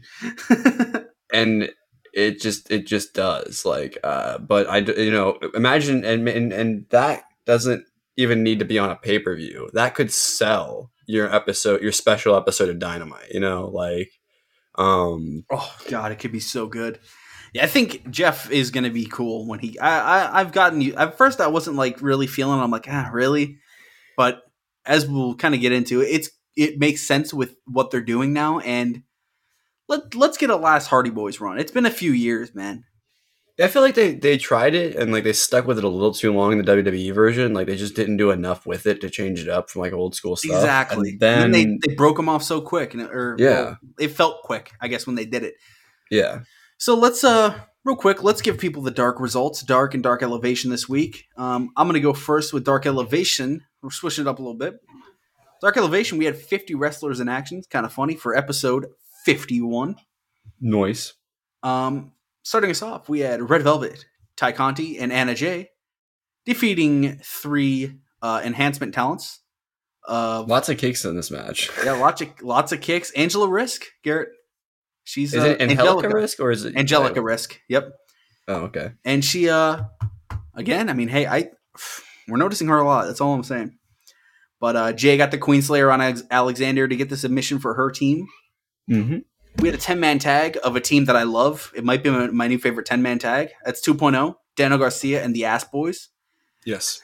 [SPEAKER 2] and it just it just does like uh but I you know imagine and and, and that doesn't even need to be on a pay-per-view. That could sell your episode, your special episode of Dynamite, you know, like um
[SPEAKER 3] Oh God, it could be so good. Yeah, I think Jeff is going to be cool when he. I, I I've gotten you. At first, I wasn't like really feeling. I'm like, ah, really. But as we'll kind of get into it, it's it makes sense with what they're doing now. And let let's get a last Hardy Boys run. It's been a few years, man.
[SPEAKER 2] I feel like they they tried it and like they stuck with it a little too long in the W W E version. Like they just didn't do enough with it to change it up from like old school stuff.
[SPEAKER 3] Exactly.
[SPEAKER 2] And then,
[SPEAKER 3] And then they, they broke them off so quick, and or
[SPEAKER 2] Yeah.
[SPEAKER 3] well, it felt quick, I guess, when they did it.
[SPEAKER 2] yeah.
[SPEAKER 3] So let's uh real quick, let's give people the dark results, dark and dark elevation this week. Um, I'm gonna go first with dark elevation. We're switching it up a little bit. Dark elevation, we had fifty wrestlers in action. It's kind of funny for episode fifty-one.
[SPEAKER 2] Noise.
[SPEAKER 3] Um, starting us off, we had Red Velvet, Ty Conti, and Anna Jay defeating three uh, enhancement talents. Uh,
[SPEAKER 2] Lots of kicks in this match.
[SPEAKER 3] yeah, lots of lots of kicks. Angela Risk, Garrett. She's
[SPEAKER 2] Is
[SPEAKER 3] uh,
[SPEAKER 2] it Angelica Risk or is it
[SPEAKER 3] Angelica Risk. Yep.
[SPEAKER 2] Oh, okay.
[SPEAKER 3] And she, uh, again, I mean, hey, I we're noticing her a lot. That's all I'm saying. But uh, Jay got the Queenslayer on Alex- Alexander to get the submission for her team.
[SPEAKER 2] Mm-hmm.
[SPEAKER 3] We had a ten-man tag of a team that I love. It might be my, my new favorite ten-man tag. That's two point oh, Daniel Garcia and the Ass Boys.
[SPEAKER 2] Yes.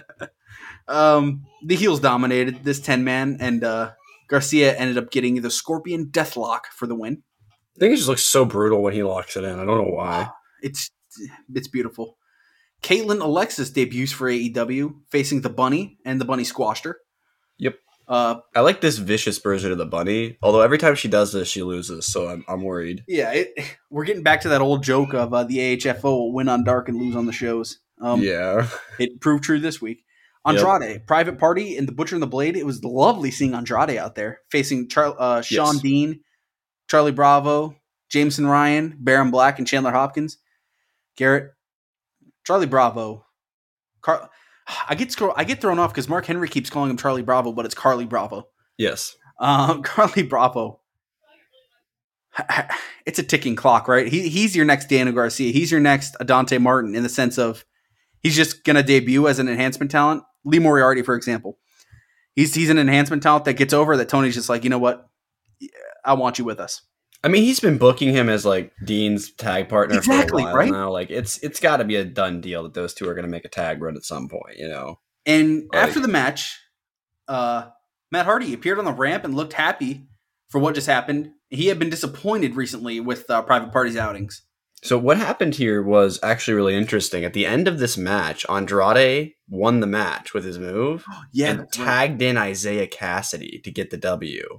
[SPEAKER 3] Um, the heels dominated this ten-man, and uh, Garcia ended up getting the Scorpion Deathlock for the win.
[SPEAKER 2] I think it just looks so brutal when he locks it in. I don't know why.
[SPEAKER 3] It's it's beautiful. Caitlin Alexis debuts for A E W, facing the Bunny, and the Bunny squashed her.
[SPEAKER 2] Yep.
[SPEAKER 3] Uh,
[SPEAKER 2] I like this vicious version of the Bunny. Although every time she does this, she loses, so I'm I'm worried.
[SPEAKER 3] yeah, it, we're getting back to that old joke of uh, the A H F O will win on dark and lose on the shows. Um,
[SPEAKER 2] yeah.
[SPEAKER 3] It proved true this week. Andrade,
[SPEAKER 2] Yep.
[SPEAKER 3] Private Party, and the Butcher and the Blade. It was lovely seeing Andrade out there facing Char- uh, Sean
[SPEAKER 2] Yes.
[SPEAKER 3] Dean, Charlie Bravo, Jameson Ryan, Baron Black, and Chandler Hopkins. Garrett, Charlie Bravo. Car- I get scro- I get thrown off because Mark Henry keeps calling him Charlie Bravo, but it's Carly Bravo.
[SPEAKER 2] Yes.
[SPEAKER 3] Um, Carly Bravo. It's a ticking clock, right? He, he's your next Daniel Garcia. He's your next Adante Martin in the sense of he's just going to debut as an enhancement talent. Lee Moriarty, for example. He's he's an enhancement talent that gets over that Tony's just like, you know what? I want you with us.
[SPEAKER 2] I mean, he's been booking him as like Dean's tag partner
[SPEAKER 3] Exactly,
[SPEAKER 2] for a while
[SPEAKER 3] right?
[SPEAKER 2] now. Like it's it's got to be a done deal that those two are going to make a tag run at some point, you know.
[SPEAKER 3] And
[SPEAKER 2] Like-
[SPEAKER 3] after the match, uh, Matt Hardy appeared on the ramp and looked happy for what just happened. He had been disappointed recently with uh, Private Party's outings.
[SPEAKER 2] So what happened here was actually really interesting. At the end of this match, Andrade won the match with his move
[SPEAKER 3] Yeah,
[SPEAKER 2] and tagged in Isaiah Cassidy to get the W.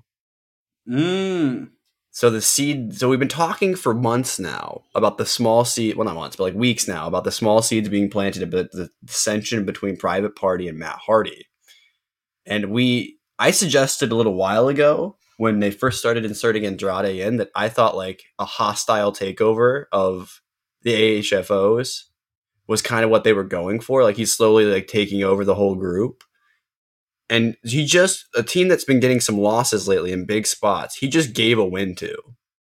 [SPEAKER 3] Mm.
[SPEAKER 2] So the seed. So we've been talking for months now about the small seed. Well, not months, but like weeks now about the small seeds being planted about the dissension between Private Party and Matt Hardy. And we, I suggested a little while ago when they first started inserting Andrade in that I thought like a hostile takeover of the A H F Os was kind of what they were going for. Like he's slowly like taking over the whole group. And he just, a team that's been getting some losses lately in big spots, he just gave a win to.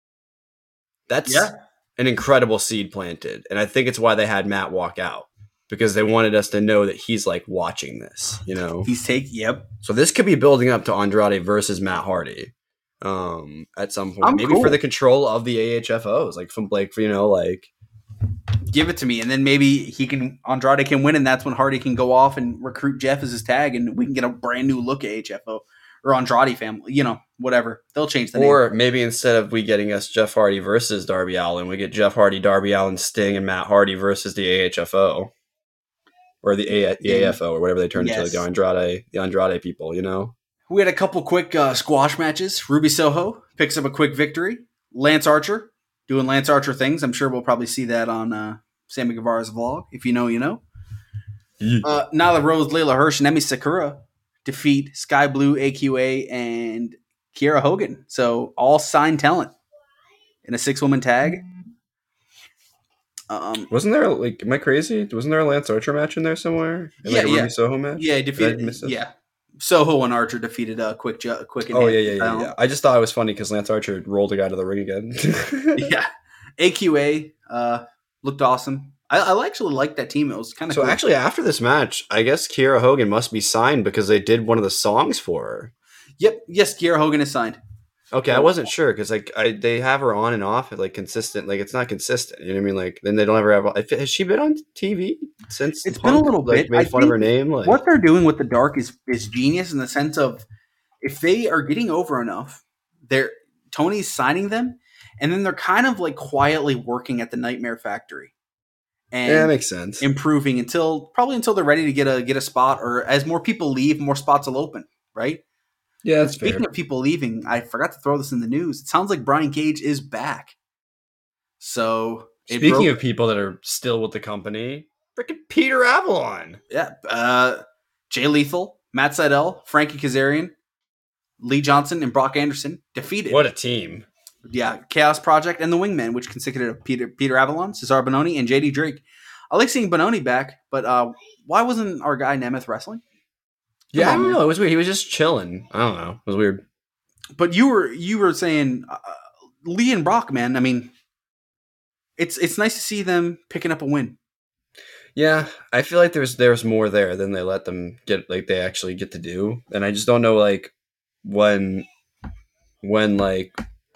[SPEAKER 2] That's
[SPEAKER 3] Yeah.
[SPEAKER 2] an incredible seed planted. And I think it's why they had Matt walk out. Because they wanted us to know that he's like watching this, you know?
[SPEAKER 3] He's taking, yep.
[SPEAKER 2] So this could be building up to Andrade versus Matt Hardy um, at some point.
[SPEAKER 3] I'm
[SPEAKER 2] Maybe
[SPEAKER 3] cool.
[SPEAKER 2] for the control of the A H F Os, like from like, you know, like
[SPEAKER 3] Give it to me. And then maybe he can, Andrade can win, and that's when Hardy can go off and recruit Jeff as his tag, and we can get a brand new look at H F O or Andrade family, you know, whatever. They'll change the name.
[SPEAKER 2] or maybe instead of we getting us Jeff Hardy versus Darby Allin, we get Jeff Hardy, Darby Allin, Sting, and Matt Hardy versus the A H F O. Or the, a- the A F O, or whatever they turned into,
[SPEAKER 3] Yes.
[SPEAKER 2] like the Andrade, the Andrade people, you know?
[SPEAKER 3] We had a couple quick uh, squash matches. Ruby Soho picks up a quick victory. Lance Archer doing Lance Archer things. I'm sure we'll probably see that on uh, Sammy Guevara's vlog. If you know, you know.
[SPEAKER 2] Yeah.
[SPEAKER 3] Uh, Nyla Rose, Layla Hirsch, and Emi Sakura defeat Sky Blue, A Q A, and Kiera Hogan. So all signed talent in a six-woman tag. Um,
[SPEAKER 2] Wasn't there, like, am I crazy? Wasn't there a Lance Archer match in there somewhere? And, like,
[SPEAKER 3] Yeah,
[SPEAKER 2] a Ruby
[SPEAKER 3] yeah.
[SPEAKER 2] Soho match?
[SPEAKER 3] yeah,
[SPEAKER 2] Did I
[SPEAKER 3] defeated.
[SPEAKER 2] miss this?
[SPEAKER 3] Yeah, Soho and Archer defeated a uh, quick, ju- quick.
[SPEAKER 2] Oh, yeah, yeah, yeah,
[SPEAKER 3] talent.
[SPEAKER 2] yeah. I just thought it was funny because Lance Archer rolled a guy to the ring again.
[SPEAKER 3] Yeah, A Q A uh, looked awesome. I, I actually liked that team. It was kind of
[SPEAKER 2] So
[SPEAKER 3] cool.
[SPEAKER 2] actually, after this match, I guess Kiera Hogan must be signed because they did one of the songs for her.
[SPEAKER 3] Yep, yes, Kiera Hogan is signed.
[SPEAKER 2] Okay, I wasn't sure because like I they have her on and off like consistent. Like it's not consistent. You know what I mean? Like then they don't ever have. Has she been on T V since?
[SPEAKER 3] It's been a little
[SPEAKER 2] like,
[SPEAKER 3] bit.
[SPEAKER 2] Made
[SPEAKER 3] I
[SPEAKER 2] fun of her
[SPEAKER 3] think
[SPEAKER 2] name. Like
[SPEAKER 3] What they're doing with the Dark is is genius in the sense of if they are getting over enough, they're Tony's signing them, and then they're kind of like quietly working at the Nightmare Factory and
[SPEAKER 2] yeah, that makes sense.
[SPEAKER 3] improving until probably until they're ready to get a get a spot, or as more people leave, more spots will open. Right.
[SPEAKER 2] Yeah, that's
[SPEAKER 3] Speaking
[SPEAKER 2] fair.
[SPEAKER 3] of people leaving, I forgot to throw this in the news. It sounds like Brian Cage is back. So it
[SPEAKER 2] Speaking
[SPEAKER 3] broke-
[SPEAKER 2] of people that are still with the company, freaking Peter Avalon.
[SPEAKER 3] yeah, uh, Jay Lethal, Matt Sydal, Frankie Kazarian, Lee Johnson, and Brock Anderson defeated.
[SPEAKER 2] What a team!
[SPEAKER 3] Yeah, Chaos Project and the Wingmen, which consisted of Peter Peter Avalon, Cesar Bononi, and J D Drake. I like seeing Bononi back, but uh, why wasn't our guy Nemeth wrestling?
[SPEAKER 2] Yeah, I
[SPEAKER 3] Come on,
[SPEAKER 2] don't
[SPEAKER 3] man.
[SPEAKER 2] know. It was weird. He was just chilling. I don't know. It was weird.
[SPEAKER 3] But you were you were saying uh, Lee and Brock, man. I mean, it's it's nice to see them picking up a win.
[SPEAKER 2] Yeah, I feel like there's there's more there than they let them get. Like they actually get to do, and I just don't know like when when like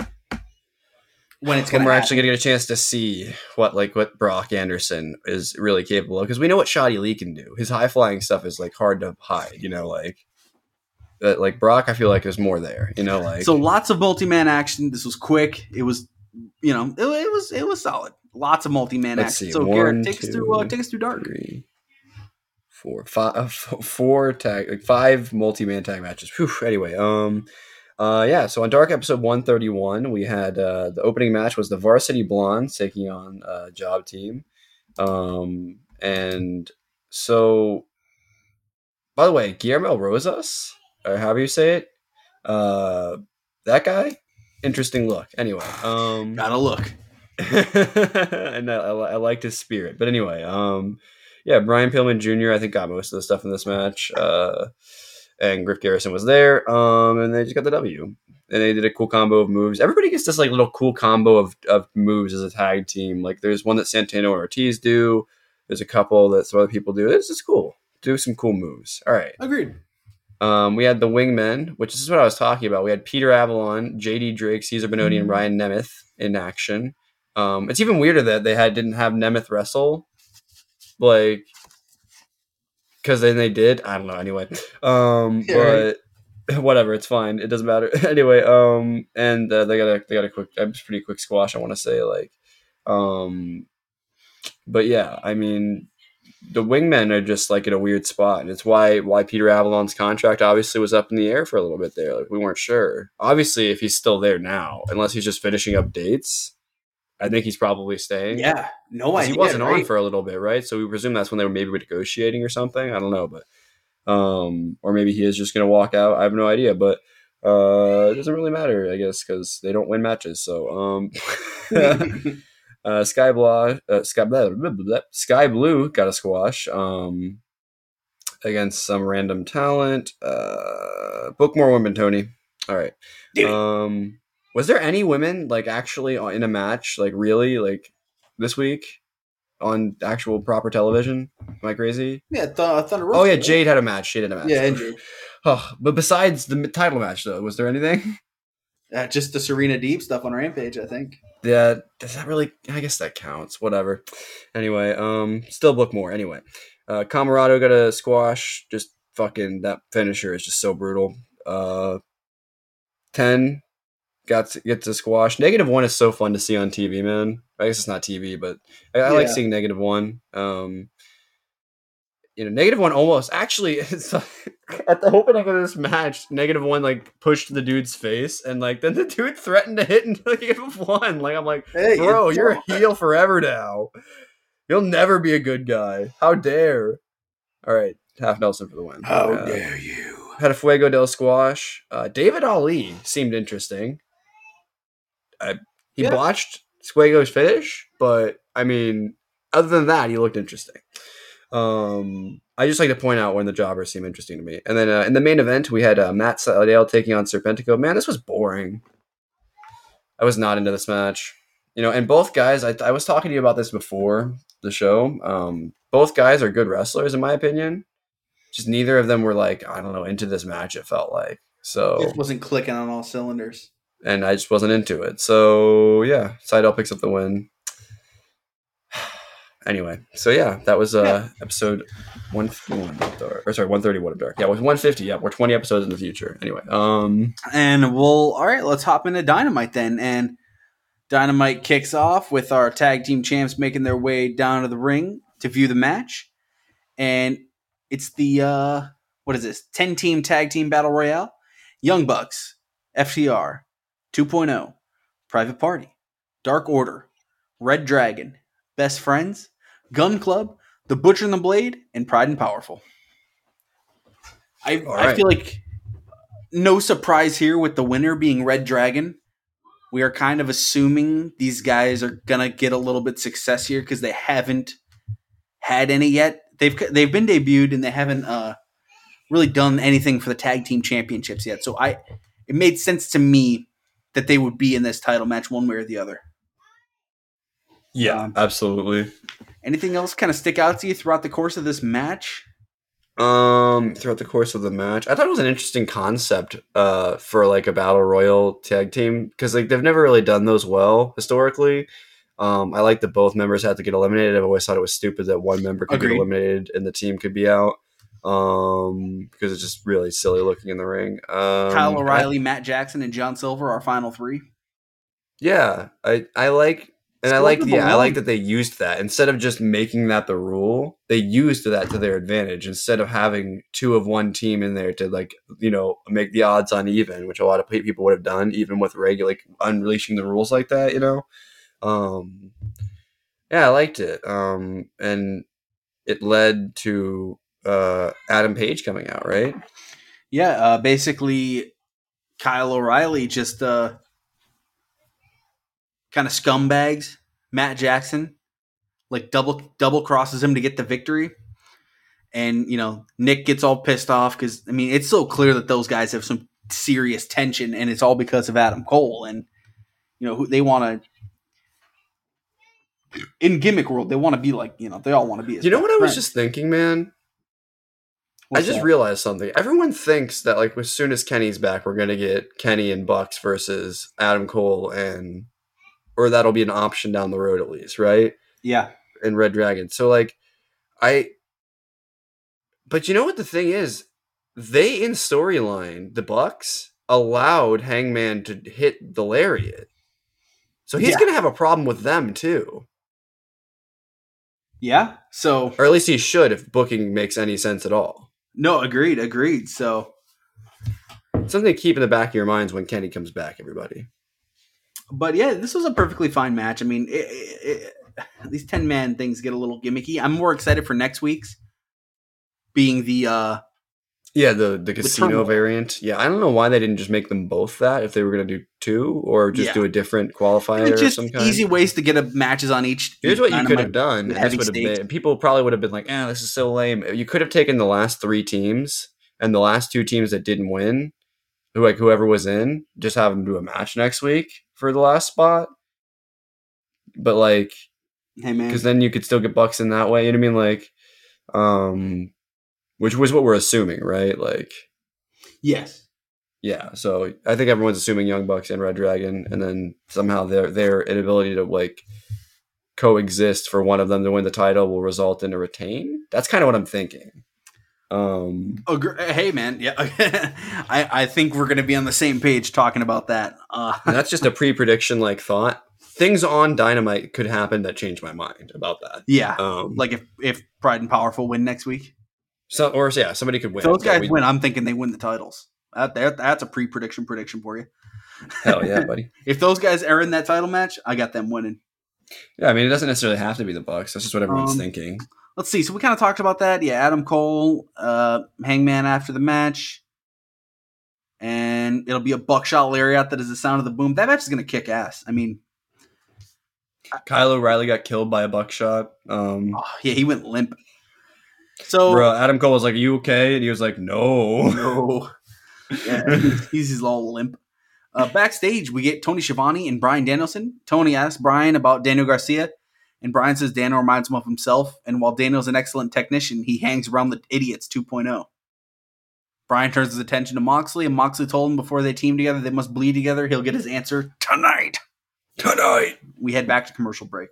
[SPEAKER 3] When it's
[SPEAKER 2] when
[SPEAKER 3] going
[SPEAKER 2] we're
[SPEAKER 3] to
[SPEAKER 2] actually going to get a chance to see what like what Brock Anderson is really capable of, because we know what Shoddy Lee can do. His high flying stuff is like hard to hide, you know. Like, but, like Brock, I feel like there's more there, you know. Like,
[SPEAKER 3] So lots of multi-man action. This was quick. It was, you know, it, it was it was solid. Lots of multi-man
[SPEAKER 2] let's
[SPEAKER 3] action.
[SPEAKER 2] see,
[SPEAKER 3] So
[SPEAKER 2] one,
[SPEAKER 3] Garrett, take us
[SPEAKER 2] two,
[SPEAKER 3] through uh, take us through Dark.
[SPEAKER 2] three, four, five, uh, f- four tag, like five multi man tag matches. Whew, anyway, um. Uh, yeah, so on Dark episode one thirty-one, we had uh, the opening match was the Varsity Blondes taking on uh, Job Team. Um, and so By the way, Guillermo Rosas, or however you say it, uh, that guy, interesting look. Anyway, um,
[SPEAKER 3] Gotta look.
[SPEAKER 2] and I, I, I liked his spirit. But anyway, um, yeah, Brian Pillman Junior I think got most of the stuff in this match. Uh, and Griff Garrison was there. Um, and they just got the W. And they did a cool combo of moves. Everybody gets this like little cool combo of, of moves as a tag team. Like there's one that Santana and Ortiz do. There's a couple that some other people do. This is cool. Do some cool moves. All right.
[SPEAKER 3] Agreed.
[SPEAKER 2] Um, we had the Wingmen, which is what I was talking about. We had Peter Avalon, J D Drake, Caesar Bononi, and Ryan Nemeth in action. Um, it's even weirder that they had didn't have Nemeth wrestle, like, because then they did. I don't know. Anyway, um,
[SPEAKER 3] Yeah,
[SPEAKER 2] but whatever, it's fine. It doesn't matter. Anyway, um, and uh, they got a they got a quick, a pretty quick squash. I want to say, like, um, but yeah, I mean, the Wingmen are just like in a weird spot, and it's why why Peter Avalon's contract obviously was up in the air for a little bit there. Like we weren't sure. Obviously, if he's still there now, unless he's just finishing up dates, I think he's probably staying.
[SPEAKER 3] Yeah, no idea.
[SPEAKER 2] He wasn't
[SPEAKER 3] right?
[SPEAKER 2] on for a little bit, right? So we presume that's when they were maybe negotiating or something. I don't know, but um, or maybe he is just going to walk out. I have no idea, but uh, it doesn't really matter, I guess, because they don't win matches. So um. Uh, Sky Blue, uh, Sky, blah, blah, blah, blah, Sky Blue got a squash um, against some random talent. Uh, book more women, Tony. All right. Um, was there any women like actually in a match, like really, like this week on actual proper television? Am I crazy?
[SPEAKER 3] Yeah, Th- Thunder Rosa.
[SPEAKER 2] Oh yeah, Jade had a match. Jade had a match.
[SPEAKER 3] Yeah, and Jade.
[SPEAKER 2] Oh, but besides the title match, though, was there anything?
[SPEAKER 3] Uh, just the Serena Deep stuff on Rampage, I think.
[SPEAKER 2] Yeah, does that really? I guess that counts. Whatever. Anyway, um, still book more. Anyway, uh, Camarado got a squash. Just fucking that finisher is just so brutal. Uh, ten got to, gets a squash. Negative one is so fun to see on T V, man. I guess it's not T V, but I, I like
[SPEAKER 3] Yeah.
[SPEAKER 2] seeing negative one. Um, you know, negative one almost actually it's at the opening of this match, negative one like pushed the dude's face, and like then the dude threatened to hit into negative one. Like I'm like,
[SPEAKER 3] Hey,
[SPEAKER 2] bro,
[SPEAKER 3] you-
[SPEAKER 2] you're a heel forever now. You'll never be a good guy. How dare? All right, Half Nelson for the win.
[SPEAKER 3] How
[SPEAKER 2] Uh,
[SPEAKER 3] dare you?
[SPEAKER 2] Had a Fuego del Squash. Uh, David Ali seemed interesting. I, he
[SPEAKER 3] Yeah.
[SPEAKER 2] botched Fuego's finish, but I mean, other than that, he looked interesting. Um, I just like to point out when the jobbers seem interesting to me. And then uh, in the main event, we had uh, Matt Sydal taking on Serpentico. Man, this was boring. I was not into this match. You know, and both guys, I, I was talking to you about this before the show. Um, both guys are good wrestlers, in my opinion. Just neither of them were like, I don't know, into this match, it felt like. So,
[SPEAKER 3] It wasn't clicking on all cylinders.
[SPEAKER 2] and I just wasn't into it. So, yeah, Sydal picks up the win. Anyway, so yeah, that was uh,
[SPEAKER 3] Yeah.
[SPEAKER 2] episode one fifty-one of Dark. Or sorry, one thirty-one of Dark. Yeah, it was one fifty. Yeah, we're twenty episodes in the future. Anyway, um,
[SPEAKER 3] And we'll, all right, let's hop into Dynamite then. And Dynamite kicks off with our tag team champs making their way down to the ring to view the match. And it's the, uh, what is this, ten-team tag team battle royale? Young Bucks, F T R, two point oh, Private Party, Dark Order, Red Dragon, Best Friends, Gun Club, The Butcher and the Blade, and Pride and Powerful. I,
[SPEAKER 2] All
[SPEAKER 3] I
[SPEAKER 2] right.
[SPEAKER 3] feel like no surprise here with the winner being Red Dragon. We are kind of assuming these guys are gonna get a little bit success here because they haven't had any yet. They've they've been debuted and they haven't uh, really done anything for the tag team championships yet. So I, it made sense to me that they would be in this title match one way or the other.
[SPEAKER 2] yeah,
[SPEAKER 3] Um,
[SPEAKER 2] absolutely.
[SPEAKER 3] Anything else kind of stick out to you throughout the course of this match?
[SPEAKER 2] Um, throughout the course of the match, I thought it was an interesting concept uh, for like a battle royal tag team because like they've never really done those well historically. Um, I like that both members had to get eliminated. I've always thought it was stupid that one member could
[SPEAKER 3] Agreed.
[SPEAKER 2] get eliminated and the team could be out um, because it's just really silly looking in the ring. Um,
[SPEAKER 3] Kyle
[SPEAKER 2] I-
[SPEAKER 3] O'Reilly, Matt Jackson, and John Silver, our final three.
[SPEAKER 2] Yeah, I I like and I
[SPEAKER 3] Still
[SPEAKER 2] like
[SPEAKER 3] like the
[SPEAKER 2] yeah I
[SPEAKER 3] belong.
[SPEAKER 2] like that they used that instead of just making that the rule. They used that to their advantage instead of having two of one team in there to like you know make the odds uneven, which a lot of pe- people would have done even with regular like unleashing the rules like that. You know, um, yeah, I liked it, um, and it led to uh, Adam Page coming out, right?
[SPEAKER 3] Yeah, uh, basically, Kyle O'Reilly just uh, kind of scumbags Matt Jackson, like double double crosses him to get the victory. And, you know, Nick gets all pissed off because, I mean, it's so clear that those guys have some serious tension, and it's all because of Adam Cole. And, you know, they want to, in gimmick world, they want to be like, you know, they all want to be his
[SPEAKER 2] You know what I was
[SPEAKER 3] friends.
[SPEAKER 2] just thinking, man?
[SPEAKER 3] What's
[SPEAKER 2] I just
[SPEAKER 3] that?
[SPEAKER 2] realized something. Everyone thinks that, like, as soon as Kenny's back, we're going to get Kenny and Bucks versus Adam Cole, and, or that'll be an option down the road at least, right?
[SPEAKER 3] Yeah.
[SPEAKER 2] And Red Dragon. So, like, I, but you know what the thing is? They, in storyline, the Bucks, allowed Hangman to hit the lariat. So he's
[SPEAKER 3] Yeah.
[SPEAKER 2] going to have a problem with them, too.
[SPEAKER 3] Yeah. So,
[SPEAKER 2] Or at least he should if booking makes any sense at all.
[SPEAKER 3] no, agreed, agreed. So,
[SPEAKER 2] Something to keep in the back of your minds when Kenny comes back, everybody.
[SPEAKER 3] but yeah, this was a perfectly fine match. I mean, it, it, it, these ten-man things get a little gimmicky. I'm more excited for next week's being the uh,
[SPEAKER 2] Yeah, the, the casino
[SPEAKER 3] turmoil.
[SPEAKER 2] variant. Yeah, I don't know why they didn't just make them both that if they were going to do two or just
[SPEAKER 3] Yeah.
[SPEAKER 2] do a different qualifier
[SPEAKER 3] it's
[SPEAKER 2] of
[SPEAKER 3] just
[SPEAKER 2] some kind.
[SPEAKER 3] easy ways to get a matches on each.
[SPEAKER 2] Here's what you
[SPEAKER 3] Dynamite
[SPEAKER 2] could have done. And
[SPEAKER 3] heavy
[SPEAKER 2] this would have
[SPEAKER 3] stakes.
[SPEAKER 2] been, people probably would have been like, eh, this is so lame. You could have taken the last three teams and the last two teams that didn't win, who like whoever was in, just have them do a match next week for the last spot. But like,
[SPEAKER 3] Hey man,
[SPEAKER 2] because then you could still get Bucks in that way. You know what I mean? Like, um, which was what we're assuming, right? Like,
[SPEAKER 3] yes,
[SPEAKER 2] yeah. So I think everyone's assuming Young Bucks and Red Dragon, and then somehow their their inability to like coexist for one of them to win the title will result in a retain. That's kind of what I'm thinking. Um,
[SPEAKER 3] Agre- hey man, yeah, I I think we're gonna be on the same page talking about that. Uh,
[SPEAKER 2] that's just a pre-prediction like thought. Things on Dynamite could happen that change my mind about that.
[SPEAKER 3] yeah,
[SPEAKER 2] Um,
[SPEAKER 3] like if if Pride and Powerful win next week,
[SPEAKER 2] so or yeah, somebody could win.
[SPEAKER 3] if those
[SPEAKER 2] but
[SPEAKER 3] guys
[SPEAKER 2] we-
[SPEAKER 3] win, I'm thinking they win the titles. That, that that's a pre-prediction prediction for you.
[SPEAKER 2] Hell yeah, buddy.
[SPEAKER 3] If those guys are in that title match, I got them winning.
[SPEAKER 2] Yeah, I mean, it doesn't necessarily have to be the Bucks. That's just what everyone's
[SPEAKER 3] Um,
[SPEAKER 2] thinking.
[SPEAKER 3] Let's see. So we kind of talked about that. Yeah, Adam Cole, uh, Hangman after the match. And it'll be a buckshot lariat that is the sound of the boom. That match is going to kick ass. I mean,
[SPEAKER 2] Kyle O'Reilly got killed by a buckshot. Um,
[SPEAKER 3] oh, yeah, he went limp. So,
[SPEAKER 2] bro, Adam Cole was like, "Are you okay?" And he was like, "No."
[SPEAKER 3] no. Yeah, he's, he's his little limp. Uh, backstage, we get Tony Schiavone and Bryan Danielson. Tony asks Bryan about Daniel Garcia, and Bryan says Daniel reminds him of himself. And while Daniel's an excellent technician, he hangs around the idiots two point oh. Bryan turns his attention to Moxley, and Moxley told him before they team together they must bleed together. He'll get his answer tonight.
[SPEAKER 2] Tonight.
[SPEAKER 3] We head back to commercial break.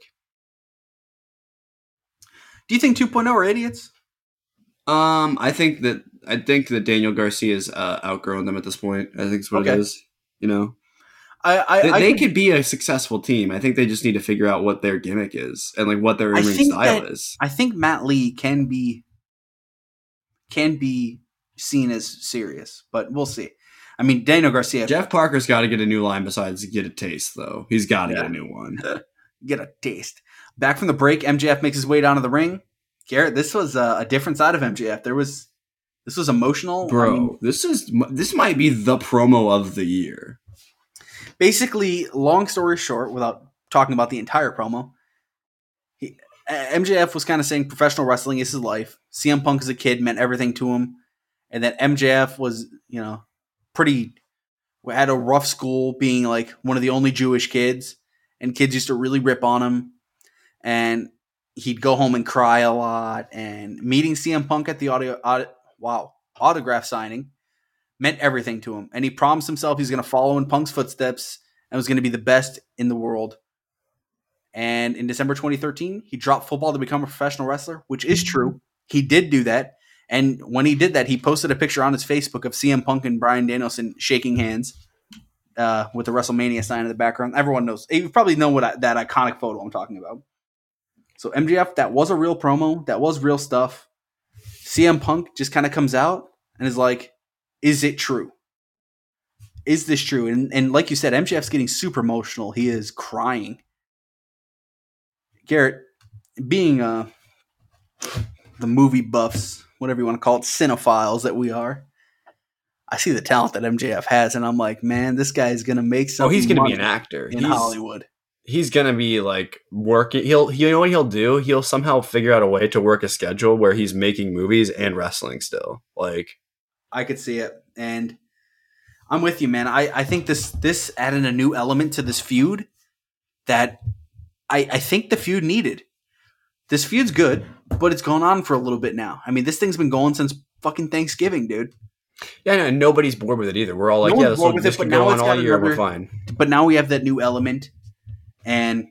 [SPEAKER 3] Do you think two point oh are idiots?
[SPEAKER 2] Um, I think that I think that Daniel Garcia's uh, outgrown them at this point. I think it's what
[SPEAKER 3] Okay.
[SPEAKER 2] it is. You know,
[SPEAKER 3] I, I,
[SPEAKER 2] they,
[SPEAKER 3] I
[SPEAKER 2] they
[SPEAKER 3] could-
[SPEAKER 2] could be a successful team. I think they just need to figure out what their gimmick is and like what their
[SPEAKER 3] I
[SPEAKER 2] in-ring
[SPEAKER 3] think
[SPEAKER 2] style
[SPEAKER 3] that-
[SPEAKER 2] is.
[SPEAKER 3] I think Matt Lee can be can be seen as serious, but we'll see. I mean, Daniel Garcia
[SPEAKER 2] Jeff Parker's got to get a new line besides get a taste, though. He's got to
[SPEAKER 3] Yeah.
[SPEAKER 2] get a new one.
[SPEAKER 3] get a taste. Back from the break, M J F makes his way down to the ring. Garrett, this was a, a different side of M J F. There was this was emotional,
[SPEAKER 2] Bro,
[SPEAKER 3] I mean,
[SPEAKER 2] this is this might be the promo of the year.
[SPEAKER 3] basically, long story short, without talking about the entire promo, he, uh, M J F was kind of saying professional wrestling is his life. C M Punk as a kid meant everything to him, and that M J F was, you know, pretty had a rough school, being like one of the only Jewish kids, and kids used to really rip on him, and he'd go home and cry a lot. And meeting C M Punk at the audio, aud- wow, autograph signing meant everything to him. And he promised himself he's going to follow in Punk's footsteps and was going to be the best in the world. And in December twenty thirteen, he dropped football to become a professional wrestler, which is true. He did do that. And when he did that, he posted a picture on his Facebook of C M Punk and Bryan Danielson shaking hands uh, with the WrestleMania sign in the background. Everyone knows. You probably know what I, that iconic photo I'm talking about. So M J F, that was a real promo. That was real stuff. C M Punk just kind of comes out and is like, is it true? Is this true? And, and like you said, M J F's getting super emotional. He is crying. Garrett, being uh, the movie buffs whatever you want to call it, cinephiles that we are, I see the talent that M J F has, and I'm like, man, this guy is gonna make something.
[SPEAKER 2] Oh, he's gonna be an actor
[SPEAKER 3] in
[SPEAKER 2] he's,
[SPEAKER 3] Hollywood.
[SPEAKER 2] He's gonna be like working. He'll, you know what he'll do? He'll somehow figure out a way to work a schedule where he's making movies and wrestling still. Like,
[SPEAKER 3] I could see it, and I'm with you, man. I, I think this this added a new element to this feud that I I think the feud needed. This feud's good, but it's gone on for a little bit now. I mean, this thing's been going since fucking Thanksgiving, dude.
[SPEAKER 2] Yeah, and nobody's bored with it either. We're all like,
[SPEAKER 3] No
[SPEAKER 2] yeah,
[SPEAKER 3] one's
[SPEAKER 2] this,
[SPEAKER 3] bored
[SPEAKER 2] will,
[SPEAKER 3] with
[SPEAKER 2] this
[SPEAKER 3] it, but
[SPEAKER 2] can
[SPEAKER 3] now
[SPEAKER 2] go on
[SPEAKER 3] it's
[SPEAKER 2] all
[SPEAKER 3] got
[SPEAKER 2] year. We're
[SPEAKER 3] another-
[SPEAKER 2] fine.
[SPEAKER 3] But now we have that new element, and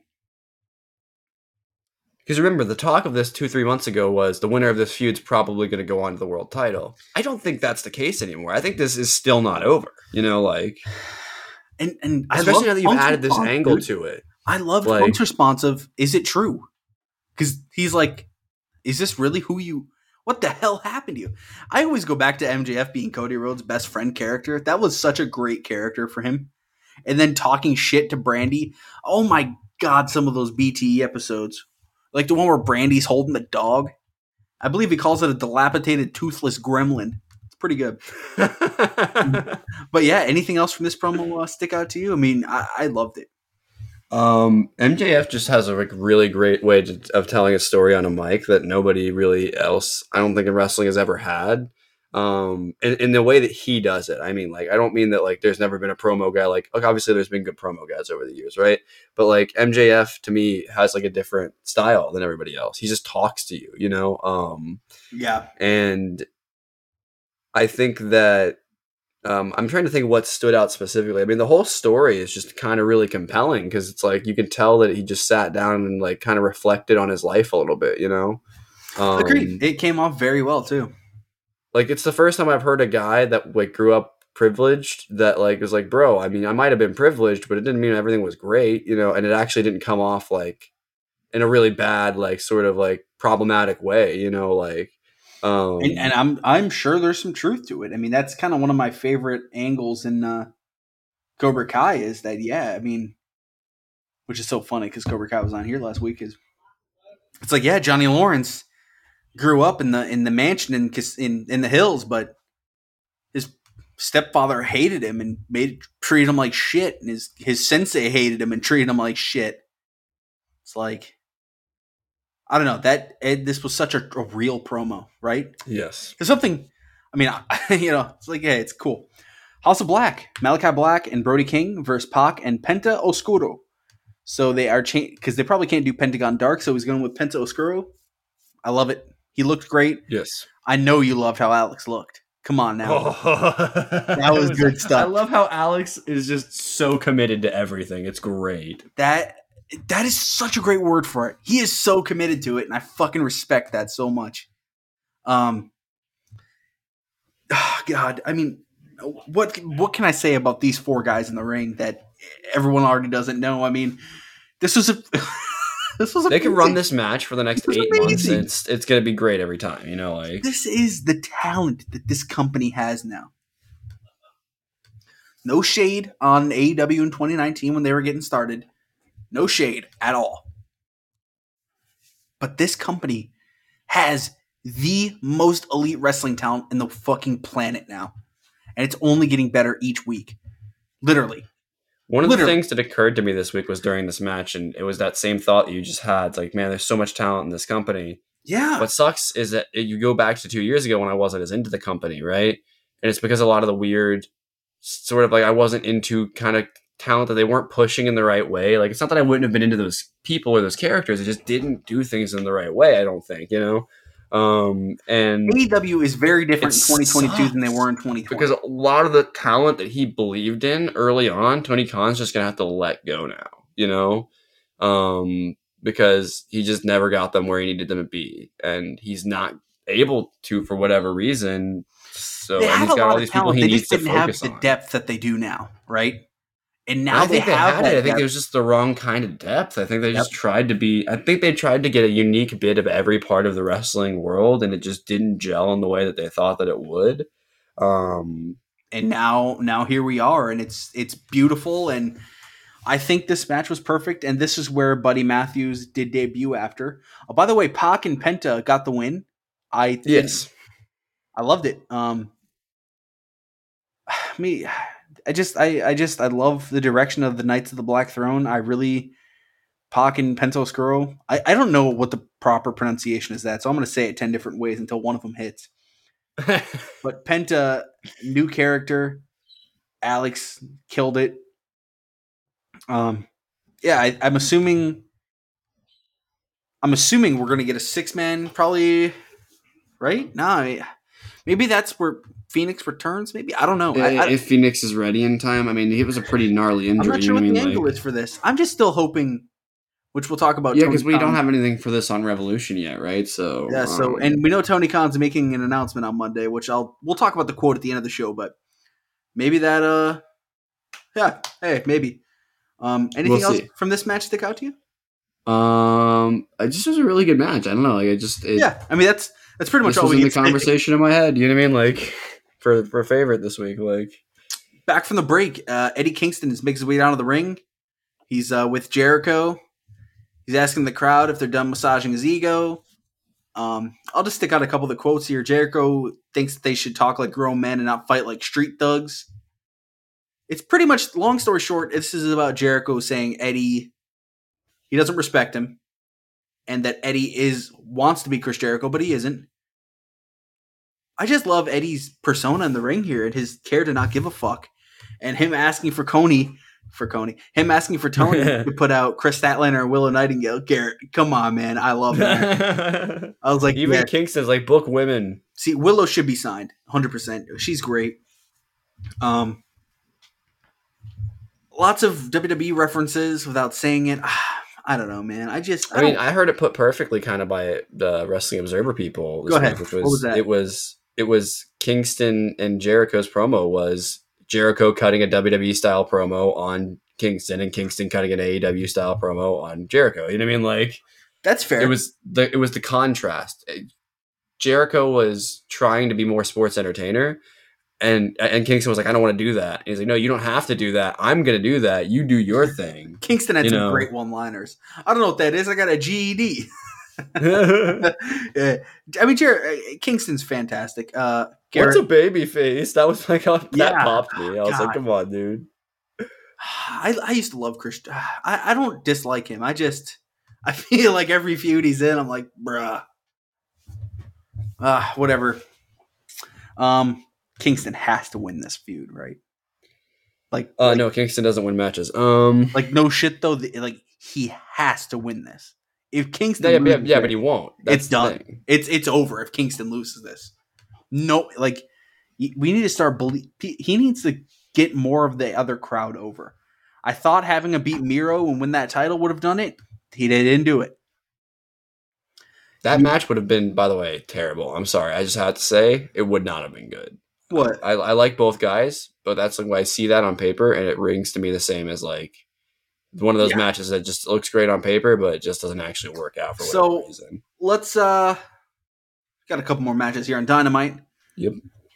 [SPEAKER 2] Because remember, the talk of this two, three months ago was the winner of this feud's probably going to go on to the world title. I don't think that's the case anymore. I think this is still not over. You know, like,
[SPEAKER 3] and and
[SPEAKER 2] especially
[SPEAKER 3] I
[SPEAKER 2] now
[SPEAKER 3] love
[SPEAKER 2] that you've
[SPEAKER 3] Punk's
[SPEAKER 2] added this
[SPEAKER 3] response,
[SPEAKER 2] angle
[SPEAKER 3] dude.
[SPEAKER 2] to it.
[SPEAKER 3] I love
[SPEAKER 2] Like-
[SPEAKER 3] Punk's response of, "Is it true?" Because he's like, "Is this really who you? What the hell happened to you?" I always go back to M J F being Cody Rhodes' best friend character. That was such a great character for him. And then talking shit to Brandy. Oh my god, some of those B T E episodes, like the one where Brandy's holding the dog. I believe he calls it a dilapidated, toothless gremlin. It's pretty good. But yeah, anything else from this promo uh, stick out to you? I mean, I, I loved it.
[SPEAKER 2] Um, M J F just has a like really great way to, of telling a story on a mic that nobody really else, I don't think, in wrestling has ever had. Um, in, in the way that he does it. I mean, like, I don't mean that like there's never been a promo guy. Like, like obviously there's been good promo guys over the years, right? But like M J F to me has like a different style than everybody else. He just talks to you, you know. Um,
[SPEAKER 3] Yeah.
[SPEAKER 2] and I think that. Um, I'm trying to think what stood out specifically. I mean, the whole story is just kind of really compelling because it's like you can tell that he just sat down and like kind of reflected on his life a little bit, you know? Um,
[SPEAKER 3] Agreed. It came off very well too.
[SPEAKER 2] Like it's the first time I've heard a guy that like grew up privileged that like was like, bro, I mean, I might have been privileged, but it didn't mean everything was great, you know? And it actually didn't come off like in a really bad, like sort of like problematic way, you know? Like, Um,
[SPEAKER 3] And, and I'm I'm sure there's some truth to it. I mean, that's kind of one of my favorite angles in uh, Cobra Kai is that, yeah, I mean, which is so funny because Cobra Kai was on here last week. Is it's like, yeah, Johnny Lawrence grew up in the in the mansion in in in the hills, but his stepfather hated him and made treated him like shit, and his his sensei hated him and treated him like shit. It's like, I don't know, that it, this was such a, a real promo, right?
[SPEAKER 2] yes.
[SPEAKER 3] There's something, I mean, I, you know, it's like, yeah, it's cool. House of Black, Malachi Black and Brody King versus Pac and Penta Oscuro. So they are changed because they probably can't do Pentagon Dark, so he's going with Penta Oscuro. I love it. He looked great.
[SPEAKER 2] Yes.
[SPEAKER 3] I know you loved how Alex looked. Come on now.
[SPEAKER 2] that
[SPEAKER 3] was good stuff.
[SPEAKER 2] I love how Alex is just so committed to everything. It's great.
[SPEAKER 3] That that is such a great word for it. He is so committed to it, and I fucking respect that so much. Um, oh God, I mean, what what can I say about these four guys in the ring that everyone already doesn't know? I mean, this was a this was.
[SPEAKER 2] They can
[SPEAKER 3] amazing.
[SPEAKER 2] run this match for the next
[SPEAKER 3] This was
[SPEAKER 2] eight months.
[SPEAKER 3] amazing.
[SPEAKER 2] And it's it's gonna be great every time. You know, like
[SPEAKER 3] This is the talent that this company has now. No shade on A E W in twenty nineteen when they were getting started. No shade at all. But this company has the most elite wrestling talent in the fucking planet now. And it's only getting better each week. Literally.
[SPEAKER 2] one of
[SPEAKER 3] literally.
[SPEAKER 2] the things that occurred to me this week was during this match, and it was that same thought that you just had. It's like, man, there's so much talent in this company.
[SPEAKER 3] Yeah.
[SPEAKER 2] What sucks is that you go back to two years ago when I wasn't as into the company, right? And it's because a lot of the weird sort of like I wasn't into kind of talent that they weren't pushing in the right way. Like, it's not that I wouldn't have been into those people or those characters. It just didn't do things in the right way, I don't think, you know? Um, and
[SPEAKER 3] A E W is very different in
[SPEAKER 2] It
[SPEAKER 3] twenty twenty-two than they
[SPEAKER 2] sucks.
[SPEAKER 3] were in twenty twenty.
[SPEAKER 2] because a lot of the talent that he believed in early on, Tony Khan's just going to have to let go now, you know? Um, because he just never got them where he needed them to be. And he's not able to for whatever reason. So
[SPEAKER 3] they
[SPEAKER 2] and
[SPEAKER 3] have
[SPEAKER 2] he's
[SPEAKER 3] a
[SPEAKER 2] got
[SPEAKER 3] lot
[SPEAKER 2] all
[SPEAKER 3] of
[SPEAKER 2] these people
[SPEAKER 3] talent.
[SPEAKER 2] he
[SPEAKER 3] They
[SPEAKER 2] needs
[SPEAKER 3] just
[SPEAKER 2] to
[SPEAKER 3] didn't have
[SPEAKER 2] focus
[SPEAKER 3] the
[SPEAKER 2] on.
[SPEAKER 3] depth that they do now, right? And
[SPEAKER 2] I
[SPEAKER 3] now
[SPEAKER 2] don't
[SPEAKER 3] they
[SPEAKER 2] think they
[SPEAKER 3] have
[SPEAKER 2] had
[SPEAKER 3] that
[SPEAKER 2] it. I think
[SPEAKER 3] depth.
[SPEAKER 2] it was just the wrong kind of depth. I think they just
[SPEAKER 3] Yep.
[SPEAKER 2] tried to be. I think they tried to get a unique bit of every part of the wrestling world, and it just didn't gel in the way that they thought that it would. Um,
[SPEAKER 3] and now now here we are, and it's it's beautiful, and I think this match was perfect, and this is where Buddy Matthews did debut after. Oh, by the way, Pac and Penta got the win. I think,
[SPEAKER 2] yes,
[SPEAKER 3] I loved it. Um, me, I just, I, I just, I love the direction of the Knights of the Black Throne. I really, Pac and Pentoscuro. I, I don't know what the proper pronunciation is that, so I'm going to say it ten different ways until one of them hits. But Penta, new character, Alex killed it. Um, yeah, I, I'm assuming. I'm assuming we're going to get a six man, probably. Right? No, I, maybe that's where Phoenix returns. Maybe I don't know. I, I,
[SPEAKER 2] if Phoenix is ready in time, I mean, it was a pretty gnarly injury.
[SPEAKER 3] I'm not sure
[SPEAKER 2] what
[SPEAKER 3] what the
[SPEAKER 2] mean?
[SPEAKER 3] angle
[SPEAKER 2] like,
[SPEAKER 3] is for this. I'm just still hoping, which we'll talk about.
[SPEAKER 2] Yeah,
[SPEAKER 3] because
[SPEAKER 2] we don't have anything for this on Revolution yet, right? So
[SPEAKER 3] yeah. So
[SPEAKER 2] um,
[SPEAKER 3] and we know Tony Khan's making an announcement on Monday, which I'll we'll talk about the quote at the end of the show. But maybe that. Uh, yeah. Hey, maybe. Um, anything
[SPEAKER 2] We'll
[SPEAKER 3] else
[SPEAKER 2] see.
[SPEAKER 3] from this match stick out to you?
[SPEAKER 2] Um, it just was a really good match. I don't know. Like, it just it,
[SPEAKER 3] Yeah, I mean that's that's pretty much
[SPEAKER 2] this
[SPEAKER 3] all
[SPEAKER 2] was
[SPEAKER 3] we
[SPEAKER 2] in the
[SPEAKER 3] can say.
[SPEAKER 2] conversation in my head. You know what I mean? Like for for favorite this week. Like
[SPEAKER 3] Back from the break, uh, Eddie Kingston is makes his way down to the ring. He's uh, with Jericho. He's asking the crowd if they're done massaging his ego. Um, I'll just stick out a couple of the quotes here. Jericho thinks that they should talk like grown men and not fight like street thugs. It's pretty much, long story short, this is about Jericho saying Eddie, he doesn't respect him, and that Eddie is wants to be Chris Jericho, but he isn't. I just love Eddie's persona in the ring here and his care to not give a fuck. And him asking for Coney, for Coney, him asking for Tony to put out Chris Statlander and Willow Nightingale. Garrett, come on, man. I love that. I was like,
[SPEAKER 2] even
[SPEAKER 3] yeah.
[SPEAKER 2] Kingston's like book women.
[SPEAKER 3] See, Willow should be signed, one hundred percent. She's great. Um, lots of W W E references without saying it. I don't know, man. I just, I,
[SPEAKER 2] I mean,
[SPEAKER 3] don't-
[SPEAKER 2] I heard it put perfectly kind of by the Wrestling Observer people. This
[SPEAKER 3] Go ahead.
[SPEAKER 2] week, which was,
[SPEAKER 3] What was that?
[SPEAKER 2] It was it was Kingston and Jericho's promo was Jericho cutting a W W E style promo on Kingston and Kingston cutting an A E W style promo on Jericho. You know what I mean? Like
[SPEAKER 3] that's fair.
[SPEAKER 2] it was the it was the contrast. Jericho was trying to be more sports entertainer. And and Kingston was like, I don't want to do that. And he's like, no, you don't have to do that. I'm going to do that. You do your thing.
[SPEAKER 3] Kingston had
[SPEAKER 2] you
[SPEAKER 3] some
[SPEAKER 2] know?
[SPEAKER 3] great one-liners. I don't know what that is. I got a G E D. yeah. I mean, Jer- Kingston's fantastic. Uh,
[SPEAKER 2] What's
[SPEAKER 3] Garrett,
[SPEAKER 2] a baby face? That was like, that
[SPEAKER 3] Yeah.
[SPEAKER 2] popped me. I was
[SPEAKER 3] God.
[SPEAKER 2] like, come on, dude.
[SPEAKER 3] I, I used to love Chris. I, I don't dislike him. I just, I feel like every feud he's in, I'm like, bruh. Uh, whatever. Um, Kingston has to win this feud, right? Like,
[SPEAKER 2] Uh,
[SPEAKER 3] like,
[SPEAKER 2] no, Kingston doesn't win matches. Um,
[SPEAKER 3] like no shit though. the- Like he has to win this. If Kingston,
[SPEAKER 2] yeah, yeah,
[SPEAKER 3] loses
[SPEAKER 2] yeah,
[SPEAKER 3] this,
[SPEAKER 2] but he won't. That's
[SPEAKER 3] it's
[SPEAKER 2] the
[SPEAKER 3] done.
[SPEAKER 2] thing.
[SPEAKER 3] It's it's over if Kingston loses this. No, like y- we need to start believe. He needs to get more of the other crowd over. I thought having a beat Miro and win that title would have done it. He didn't do it.
[SPEAKER 2] That match would have been, by the way, terrible. I'm sorry. I just had to say it would not have been good.
[SPEAKER 3] What?
[SPEAKER 2] I, I like both guys, but that's like when I see that on paper and it rings to me the same as like one of those
[SPEAKER 3] Yeah.
[SPEAKER 2] matches that just looks great on paper, but it just doesn't actually work out for whatever
[SPEAKER 3] So-
[SPEAKER 2] reason.
[SPEAKER 3] Let's uh, got a couple more matches here on Dynamite.
[SPEAKER 2] Yep.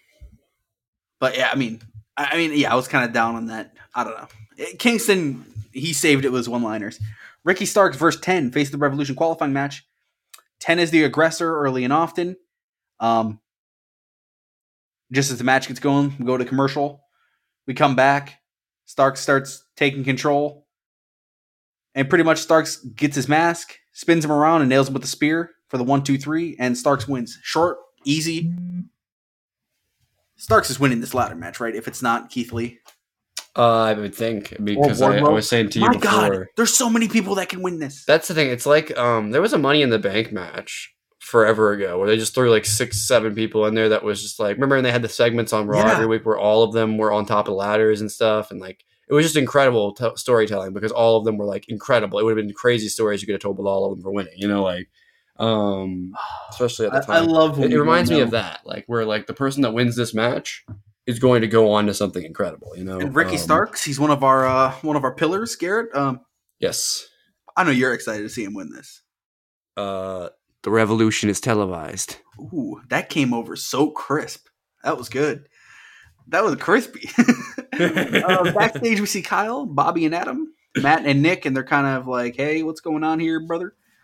[SPEAKER 3] But yeah, I mean, I I mean, yeah, I was kind of down on that. I don't know. Eh, Kingston, he saved it with his one-liners. Ricky Starks versus ten faced the Revolution qualifying match. ten is the aggressor early and often. Um, just as the match gets going, we go to commercial. We come back. Starks starts taking control. And pretty much Starks gets his mask, spins him around, and nails him with the spear for the one, two, three, and Starks wins. Short, easy. Starks is winning this ladder match, right? If it's not Keith Lee.
[SPEAKER 2] Uh, I would think because I, I
[SPEAKER 3] Wardlow.
[SPEAKER 2] was saying to you
[SPEAKER 3] My
[SPEAKER 2] before.
[SPEAKER 3] God, there's so many people that can win this.
[SPEAKER 2] That's the thing. It's like um, there was a Money in the Bank match forever ago where they just threw like six, seven people in there. That was just like, remember when they had the segments on Raw
[SPEAKER 3] Yeah.
[SPEAKER 2] every week where all of them were on top of ladders and stuff, and like it was just incredible t- storytelling because all of them were like incredible. It would have been crazy stories you could have told with all of them for winning. You know, like um, especially at the
[SPEAKER 3] I, I
[SPEAKER 2] time.
[SPEAKER 3] love when
[SPEAKER 2] it, it
[SPEAKER 3] we
[SPEAKER 2] reminds
[SPEAKER 3] don't
[SPEAKER 2] me of
[SPEAKER 3] know.
[SPEAKER 2] that, like where like the person that wins this match is going to go on to something incredible. You know,
[SPEAKER 3] And Ricky
[SPEAKER 2] Um,
[SPEAKER 3] Starks, he's one of our uh, one of our pillars. Garrett, um,
[SPEAKER 2] Yes.
[SPEAKER 3] I know you're excited to see him win this.
[SPEAKER 2] Uh, the revolution is televised.
[SPEAKER 3] Ooh, that came over so crisp. That was good. That was crispy. uh, backstage, we see Kyle, Bobby, and Adam, Matt and Nick, and they're kind of like, "Hey, what's going on here, brother?"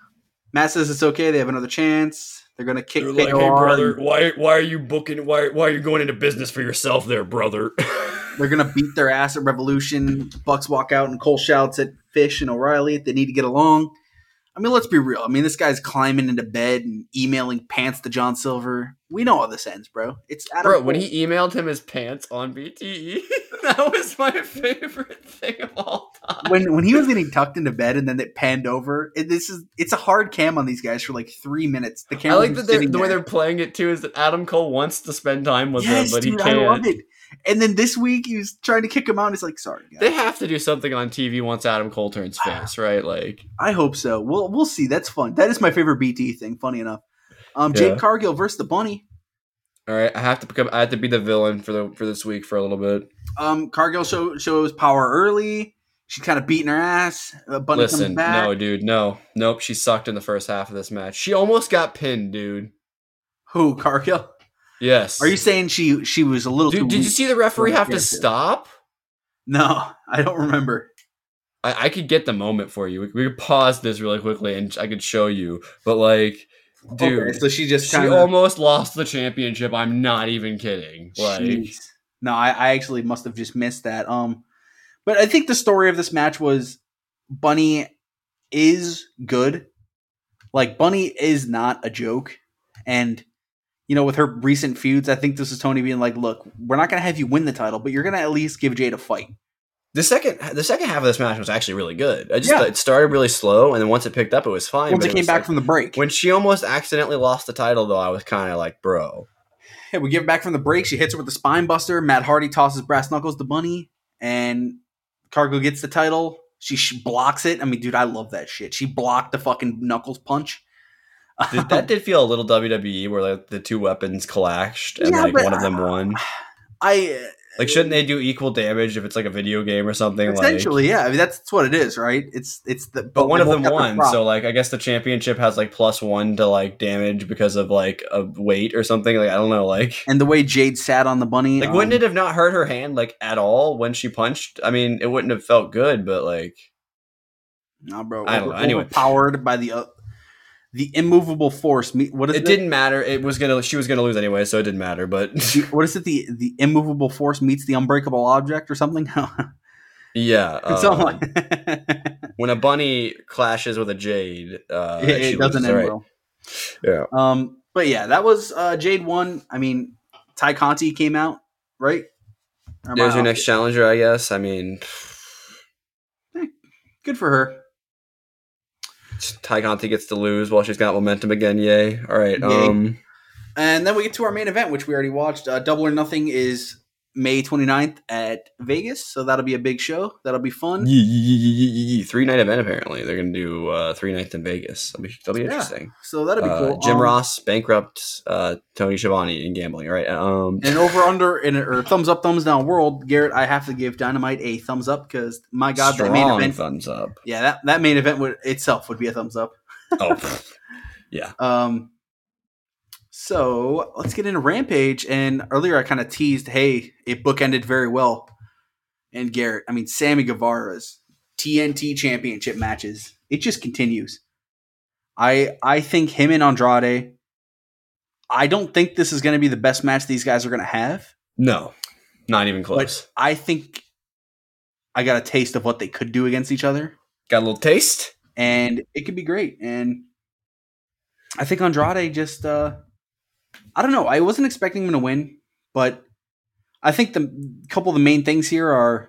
[SPEAKER 3] Matt says it's okay. They have another chance. They're gonna kick.
[SPEAKER 2] They're like,
[SPEAKER 3] K O
[SPEAKER 2] hey,
[SPEAKER 3] R
[SPEAKER 2] brother,
[SPEAKER 3] and
[SPEAKER 2] why why are you booking? Why why are you going into business for yourself, there, brother?
[SPEAKER 3] They're gonna beat their ass at Revolution. Bucks walk out, and Cole shouts at Fish and O'Reilly. They need to get along. I mean, let's be real. I mean, this guy's climbing into bed and emailing pants to John Silver. We know how this ends, bro. It's Adam
[SPEAKER 2] Bro,
[SPEAKER 3] Cole.
[SPEAKER 2] when he emailed him his pants on B T E, that was my favorite thing of all time.
[SPEAKER 3] when when he was getting tucked into bed and then it panned over. It, this is it's a hard cam on these guys for like three minutes. The
[SPEAKER 2] I
[SPEAKER 3] camera
[SPEAKER 2] like that they're, the way they're playing it too is that Adam Cole wants to spend time with
[SPEAKER 3] yes,
[SPEAKER 2] them, but
[SPEAKER 3] dude,
[SPEAKER 2] he can't.
[SPEAKER 3] I love it. And then this week he was trying to kick him out. And he's like, "Sorry, guys."
[SPEAKER 2] They have to do something on T V once Adam Cole turns face, right? Like,
[SPEAKER 3] I hope so. We'll we'll see. That's fun. That is my favorite B T thing. Funny enough, um, Jade
[SPEAKER 2] Yeah.
[SPEAKER 3] Cargill versus the Bunny.
[SPEAKER 2] all right, I have to become. I have to be the villain for the for this week for a little bit.
[SPEAKER 3] Um, Cargill show, shows power early. She's kind of beating her ass. Uh, Bunny
[SPEAKER 2] Listen,
[SPEAKER 3] comes back.
[SPEAKER 2] no, dude, no, nope. She sucked in the first half of this match. She almost got pinned, dude.
[SPEAKER 3] Who Cargill?
[SPEAKER 2] Yes.
[SPEAKER 3] Are you saying she she was a little too?
[SPEAKER 2] Dude, did you
[SPEAKER 3] weak?
[SPEAKER 2] see the referee
[SPEAKER 3] for
[SPEAKER 2] have to
[SPEAKER 3] character?
[SPEAKER 2] stop?
[SPEAKER 3] No, I don't remember.
[SPEAKER 2] I, I could get the moment for you. We, we could pause this really quickly and I could show you. But like, dude,
[SPEAKER 3] Okay, so she just
[SPEAKER 2] she
[SPEAKER 3] kind of.
[SPEAKER 2] almost lost the championship. I'm not even kidding. Like,
[SPEAKER 3] No, I, I actually must have just missed that. Um, but I think the story of this match was Bunny is good. Like Bunny is not a joke, and you know, with her recent feuds, I think this is Tony being like, "Look, we're not gonna have you win the title, but you're gonna at least give Jade a fight."
[SPEAKER 2] the second the second half of this match was actually really good. I just
[SPEAKER 3] Yeah.
[SPEAKER 2] it started really slow, and then once it picked up, it was fine.
[SPEAKER 3] Once
[SPEAKER 2] but
[SPEAKER 3] it came
[SPEAKER 2] was
[SPEAKER 3] back
[SPEAKER 2] like-
[SPEAKER 3] from the break,
[SPEAKER 2] when she almost accidentally lost the title, though, I was kind of like, bro.
[SPEAKER 3] hey, we give it back from the break. She hits her with the spine buster. Matt Hardy tosses brass knuckles to Bunny, and Cargill gets the title. She sh- blocks it. I mean, dude, I love that shit. She blocked the fucking knuckles punch.
[SPEAKER 2] Did, that did feel a little W W E where like the two weapons clashed and
[SPEAKER 3] Yeah,
[SPEAKER 2] like
[SPEAKER 3] but-
[SPEAKER 2] one of them won.
[SPEAKER 3] I
[SPEAKER 2] Like, shouldn't they do equal damage if it's like a video game or something?
[SPEAKER 3] essentially,
[SPEAKER 2] like,
[SPEAKER 3] yeah. I mean, that's, that's what it is, right? It's it's the
[SPEAKER 2] but one
[SPEAKER 3] they
[SPEAKER 2] of
[SPEAKER 3] both
[SPEAKER 2] them
[SPEAKER 3] got their
[SPEAKER 2] won,
[SPEAKER 3] prop.
[SPEAKER 2] so like I guess the championship has like plus one to like damage because of like a weight or something. Like I don't know, like
[SPEAKER 3] And the way Jade sat on the Bunny,
[SPEAKER 2] like
[SPEAKER 3] um,
[SPEAKER 2] wouldn't it have not hurt her hand like at all when she punched? I mean, it wouldn't have felt good, but like
[SPEAKER 3] No, bro.
[SPEAKER 2] I don't
[SPEAKER 3] over-
[SPEAKER 2] know. Anyway.
[SPEAKER 3] overpowered by the uh, the immovable force. Me- What is
[SPEAKER 2] it
[SPEAKER 3] it?
[SPEAKER 2] didn't matter. It was gonna she was gonna lose anyway, so it didn't matter. But
[SPEAKER 3] The- What is it? The the immovable force meets the unbreakable object, or something.
[SPEAKER 2] yeah,
[SPEAKER 3] Something
[SPEAKER 2] um,
[SPEAKER 3] like-
[SPEAKER 2] when a bunny clashes with a jade, uh,
[SPEAKER 3] it,
[SPEAKER 2] she
[SPEAKER 3] it doesn't
[SPEAKER 2] loses,
[SPEAKER 3] end
[SPEAKER 2] right?
[SPEAKER 3] well.
[SPEAKER 2] Yeah.
[SPEAKER 3] Um, but yeah, that was uh, Jade one. I mean, Ty Conti came out, right? Or am I
[SPEAKER 2] There's your
[SPEAKER 3] off?
[SPEAKER 2] next challenger, I guess. I mean,
[SPEAKER 3] Good for her.
[SPEAKER 2] Ty Conti gets to lose while she's got momentum again. Yay! All right.
[SPEAKER 3] Yay.
[SPEAKER 2] Um,
[SPEAKER 3] And then we get to our main event, which we already watched. Uh, Double or Nothing is May twenty-ninth at Vegas, so that'll be a big show. That'll be fun.
[SPEAKER 2] three night event. Apparently, they're gonna do uh, three nights in Vegas. That'll be, that'll be
[SPEAKER 3] Yeah.
[SPEAKER 2] interesting.
[SPEAKER 3] So that'll be
[SPEAKER 2] Uh,
[SPEAKER 3] cool.
[SPEAKER 2] Jim
[SPEAKER 3] Um,
[SPEAKER 2] Ross bankrupt uh, Tony Schiavone in gambling. All right. Um,
[SPEAKER 3] And over under in a, or thumbs up, thumbs down world, Garrett, I have to give Dynamite a thumbs up because my God, that main
[SPEAKER 2] strong
[SPEAKER 3] event,
[SPEAKER 2] thumbs up.
[SPEAKER 3] yeah, that, that main event would itself would be a thumbs up.
[SPEAKER 2] Oh, pff. yeah.
[SPEAKER 3] Um, so let's get into Rampage. And earlier I kind of teased, hey, it bookended very well. And Garrett, I mean, Sammy Guevara's T N T championship matches, it just continues. I I think him and Andrade, I don't think this is going to be the best match these guys are going to have.
[SPEAKER 2] No, not even close.
[SPEAKER 3] But I think I got a taste of what they could do against each other.
[SPEAKER 2] Got a little taste.
[SPEAKER 3] And it could be great. And I think Andrade just, uh, I don't know. I wasn't expecting him to win, but I think the couple of the main things here are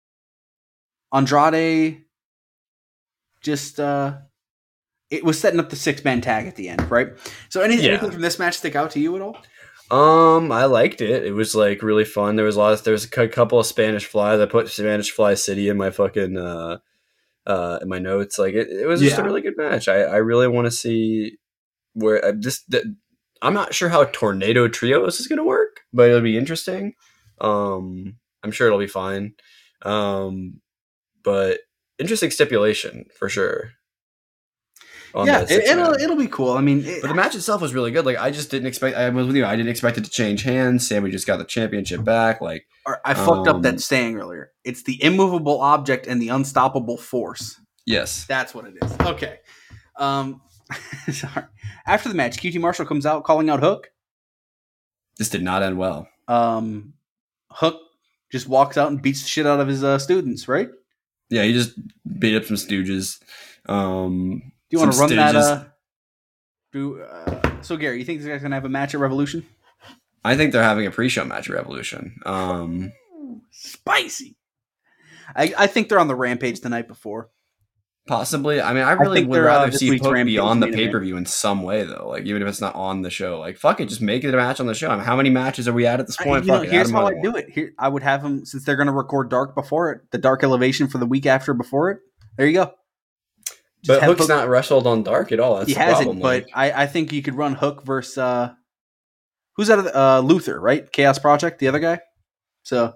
[SPEAKER 3] Andrade just, uh, it was setting up the six man tag at the end, right? So anything,
[SPEAKER 2] Yeah.
[SPEAKER 3] anything from this match stick out to you at all?
[SPEAKER 2] Um, I liked it. It was like really fun. There was a lot of, there was a cou- couple of Spanish flies. I put Spanish Fly City in my fucking, uh, uh, in my notes. Like it, it was just
[SPEAKER 3] Yeah.
[SPEAKER 2] a really good match. I, I really want to see where I just, th- I'm not sure how Tornado Trios is going to work, but it'll be interesting. Um, I'm sure it'll be fine. Um, but interesting stipulation for sure. on
[SPEAKER 3] Yeah,
[SPEAKER 2] the
[SPEAKER 3] it,
[SPEAKER 2] six
[SPEAKER 3] it'll
[SPEAKER 2] man.
[SPEAKER 3] it'll be cool. I mean, it,
[SPEAKER 2] But the match itself was really good. Like I just didn't expect. I was with you. I didn't expect it to change hands. Sammy just got the championship back. Like
[SPEAKER 3] or I fucked up
[SPEAKER 2] um,
[SPEAKER 3] that saying earlier. It's the immovable object and the unstoppable force.
[SPEAKER 2] yes,
[SPEAKER 3] That's what it is. Okay. Um, Sorry. After the match, Q T Marshall comes out calling out Hook.
[SPEAKER 2] This did not end well.
[SPEAKER 3] Um, Hook just walks out and beats the shit out of his uh, students, right?
[SPEAKER 2] Yeah, he just beat up some stooges. Um,
[SPEAKER 3] Do you want to
[SPEAKER 2] some
[SPEAKER 3] run that?
[SPEAKER 2] stooges.
[SPEAKER 3] Uh, do uh, so, Gary. You think this guy's gonna have a match at Revolution?
[SPEAKER 2] I think they're having a pre-show match at Revolution. Um,
[SPEAKER 3] Spicy. I, I think they're on the Rampage the night before.
[SPEAKER 2] Possibly. I mean, I really
[SPEAKER 3] think
[SPEAKER 2] would
[SPEAKER 3] they're, uh,
[SPEAKER 2] rather
[SPEAKER 3] this
[SPEAKER 2] see
[SPEAKER 3] week's
[SPEAKER 2] Hook
[SPEAKER 3] Rampage
[SPEAKER 2] be on the
[SPEAKER 3] main event.
[SPEAKER 2] pay-per-view in some way, though. Like, even if it's not on the show. Like, fuck it, just make it a match on the show. I mean, how many matches are we at at this
[SPEAKER 3] I-
[SPEAKER 2] point?
[SPEAKER 3] you know,
[SPEAKER 2] Fuck it,
[SPEAKER 3] here's
[SPEAKER 2] add 'em
[SPEAKER 3] how
[SPEAKER 2] on
[SPEAKER 3] I
[SPEAKER 2] one.
[SPEAKER 3] do it. Here, I would have them since they're going to record Dark before it, the Dark Elevation for the week after before it. There you go. Just
[SPEAKER 2] But
[SPEAKER 3] have
[SPEAKER 2] Hook's
[SPEAKER 3] Hook-
[SPEAKER 2] not wrestled on Dark at all. That's
[SPEAKER 3] he
[SPEAKER 2] the
[SPEAKER 3] hasn't,
[SPEAKER 2] problem.
[SPEAKER 3] but
[SPEAKER 2] like,
[SPEAKER 3] I, I think you could run Hook versus uh, who's out of the, uh, Luther, right? Chaos Project, the other guy. So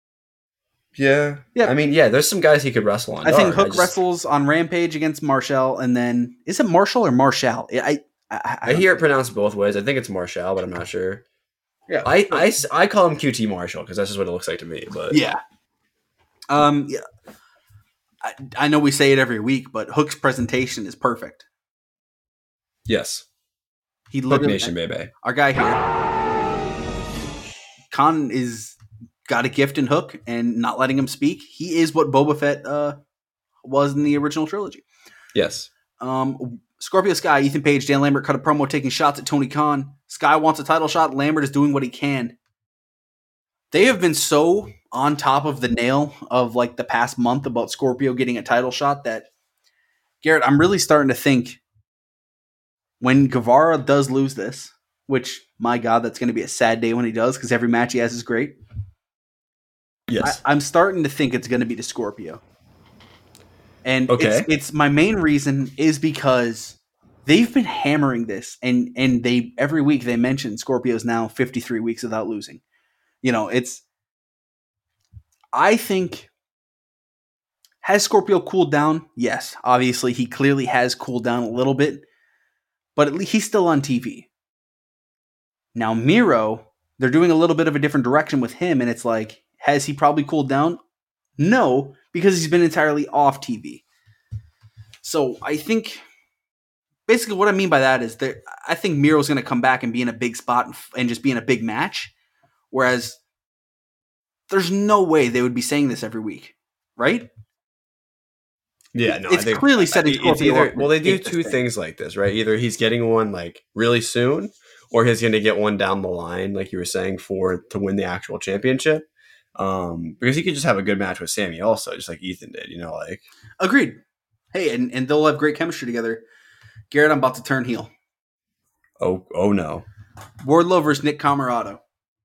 [SPEAKER 2] yeah.
[SPEAKER 3] Yeah.
[SPEAKER 2] I mean, yeah, there's some guys he could wrestle on
[SPEAKER 3] I
[SPEAKER 2] Dark.
[SPEAKER 3] think Hook
[SPEAKER 2] just-
[SPEAKER 3] wrestles on Rampage against Marshall, and then is it Marshall or Marshall? I I, I,
[SPEAKER 2] I hear it pronounced both ways. I think it's Marshall, but I'm not sure.
[SPEAKER 3] Yeah,
[SPEAKER 2] I, I, s- I call him Q T Marshall because that's just what it looks like to me. But
[SPEAKER 3] yeah. Um, yeah. I, I know we say it every week, but Hook's presentation is perfect.
[SPEAKER 2] yes,
[SPEAKER 3] He
[SPEAKER 2] Hook
[SPEAKER 3] literally,
[SPEAKER 2] Nation, baby.
[SPEAKER 3] our guy here, Khan is got a gift in Hook, and not letting him speak. He is what Boba Fett uh, was in the original trilogy.
[SPEAKER 2] Yes.
[SPEAKER 3] Um, Scorpio Sky, Ethan Page, Dan Lambert cut a promo taking shots at Tony Khan. Sky wants a title shot. Lambert is doing what he can. They have been so on top of the nail of like the past month about Scorpio getting a title shot that, Garrett, I'm really starting to think when Guevara does lose this, which, my God, that's going to be a sad day when he does because every match he has is great.
[SPEAKER 2] Yes.
[SPEAKER 3] I, I'm starting to think it's going to be to Scorpio. And
[SPEAKER 2] Okay.
[SPEAKER 3] it's, it's my main reason is because they've been hammering this, and and they every week they mention Scorpio's now fifty-three weeks without losing. You know, it's. I think has Scorpio cooled down? Yes, obviously he clearly has cooled down a little bit, but at least he's still on T V. Now Miro, they're doing a little bit of a different direction with him, and it's like, has he probably cooled down? No, because he's been entirely off T V. So I think basically what I mean by that is that I think Miro's going to come back and be in a big spot and, and just be in a big match, whereas there's no way they would be saying this every week, right?
[SPEAKER 2] Yeah, no,
[SPEAKER 3] It's
[SPEAKER 2] I think
[SPEAKER 3] clearly setting
[SPEAKER 2] it's
[SPEAKER 3] Scorpio
[SPEAKER 2] either
[SPEAKER 3] up
[SPEAKER 2] well, they do
[SPEAKER 3] for
[SPEAKER 2] two
[SPEAKER 3] this
[SPEAKER 2] things like this, right? Either he's getting one like really soon, or he's going to get one down the line, like you were saying, for to win the actual championship. Um, because he could just have a good match with Sammy, also, just like Ethan did. You know, like
[SPEAKER 3] Agreed. Hey, and, and they'll have great chemistry together. Garrett, I'm about to turn heel.
[SPEAKER 2] oh, oh no,
[SPEAKER 3] Wardlow versus Nick Camarado.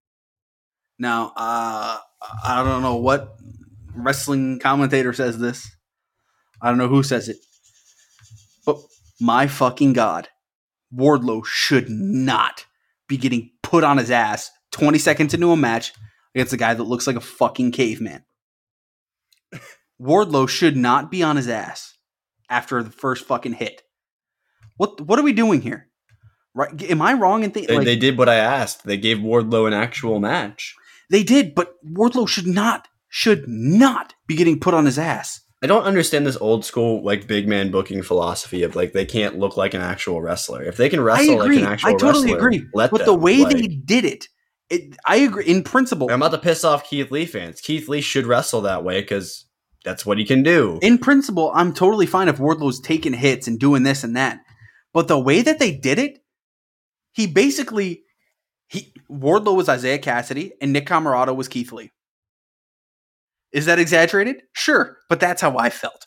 [SPEAKER 3] Now, uh, I don't know what wrestling commentator says this. I don't know who says it. But my fucking God, Wardlow should not be getting put on his ass twenty seconds into a match against a guy that looks like a fucking caveman. Wardlow should not be on his ass after the first fucking hit. What what are we doing here? Right? Am I wrong in thinking
[SPEAKER 2] they,
[SPEAKER 3] like,
[SPEAKER 2] they did what I asked. They gave Wardlow an actual match.
[SPEAKER 3] they did, but Wardlow should not should not be getting put on his ass.
[SPEAKER 2] I don't understand this old school like big man booking philosophy of like they can't look like an actual wrestler. If they can
[SPEAKER 3] I
[SPEAKER 2] wrestle
[SPEAKER 3] agree.
[SPEAKER 2] like an actual
[SPEAKER 3] I totally
[SPEAKER 2] wrestler,
[SPEAKER 3] agree.
[SPEAKER 2] let
[SPEAKER 3] But
[SPEAKER 2] them.
[SPEAKER 3] the way
[SPEAKER 2] Like,
[SPEAKER 3] they did it, it, I agree in principle.
[SPEAKER 2] I'm about to piss off Keith Lee fans. Keith Lee should wrestle that way because that's what he can do.
[SPEAKER 3] In principle, I'm totally fine if Wardlow's taking hits and doing this and that. But the way that they did it, he basically he Wardlow was Isaiah Cassidy and Nick Camarado was Keith Lee. Is that exaggerated? Sure, but that's how I felt.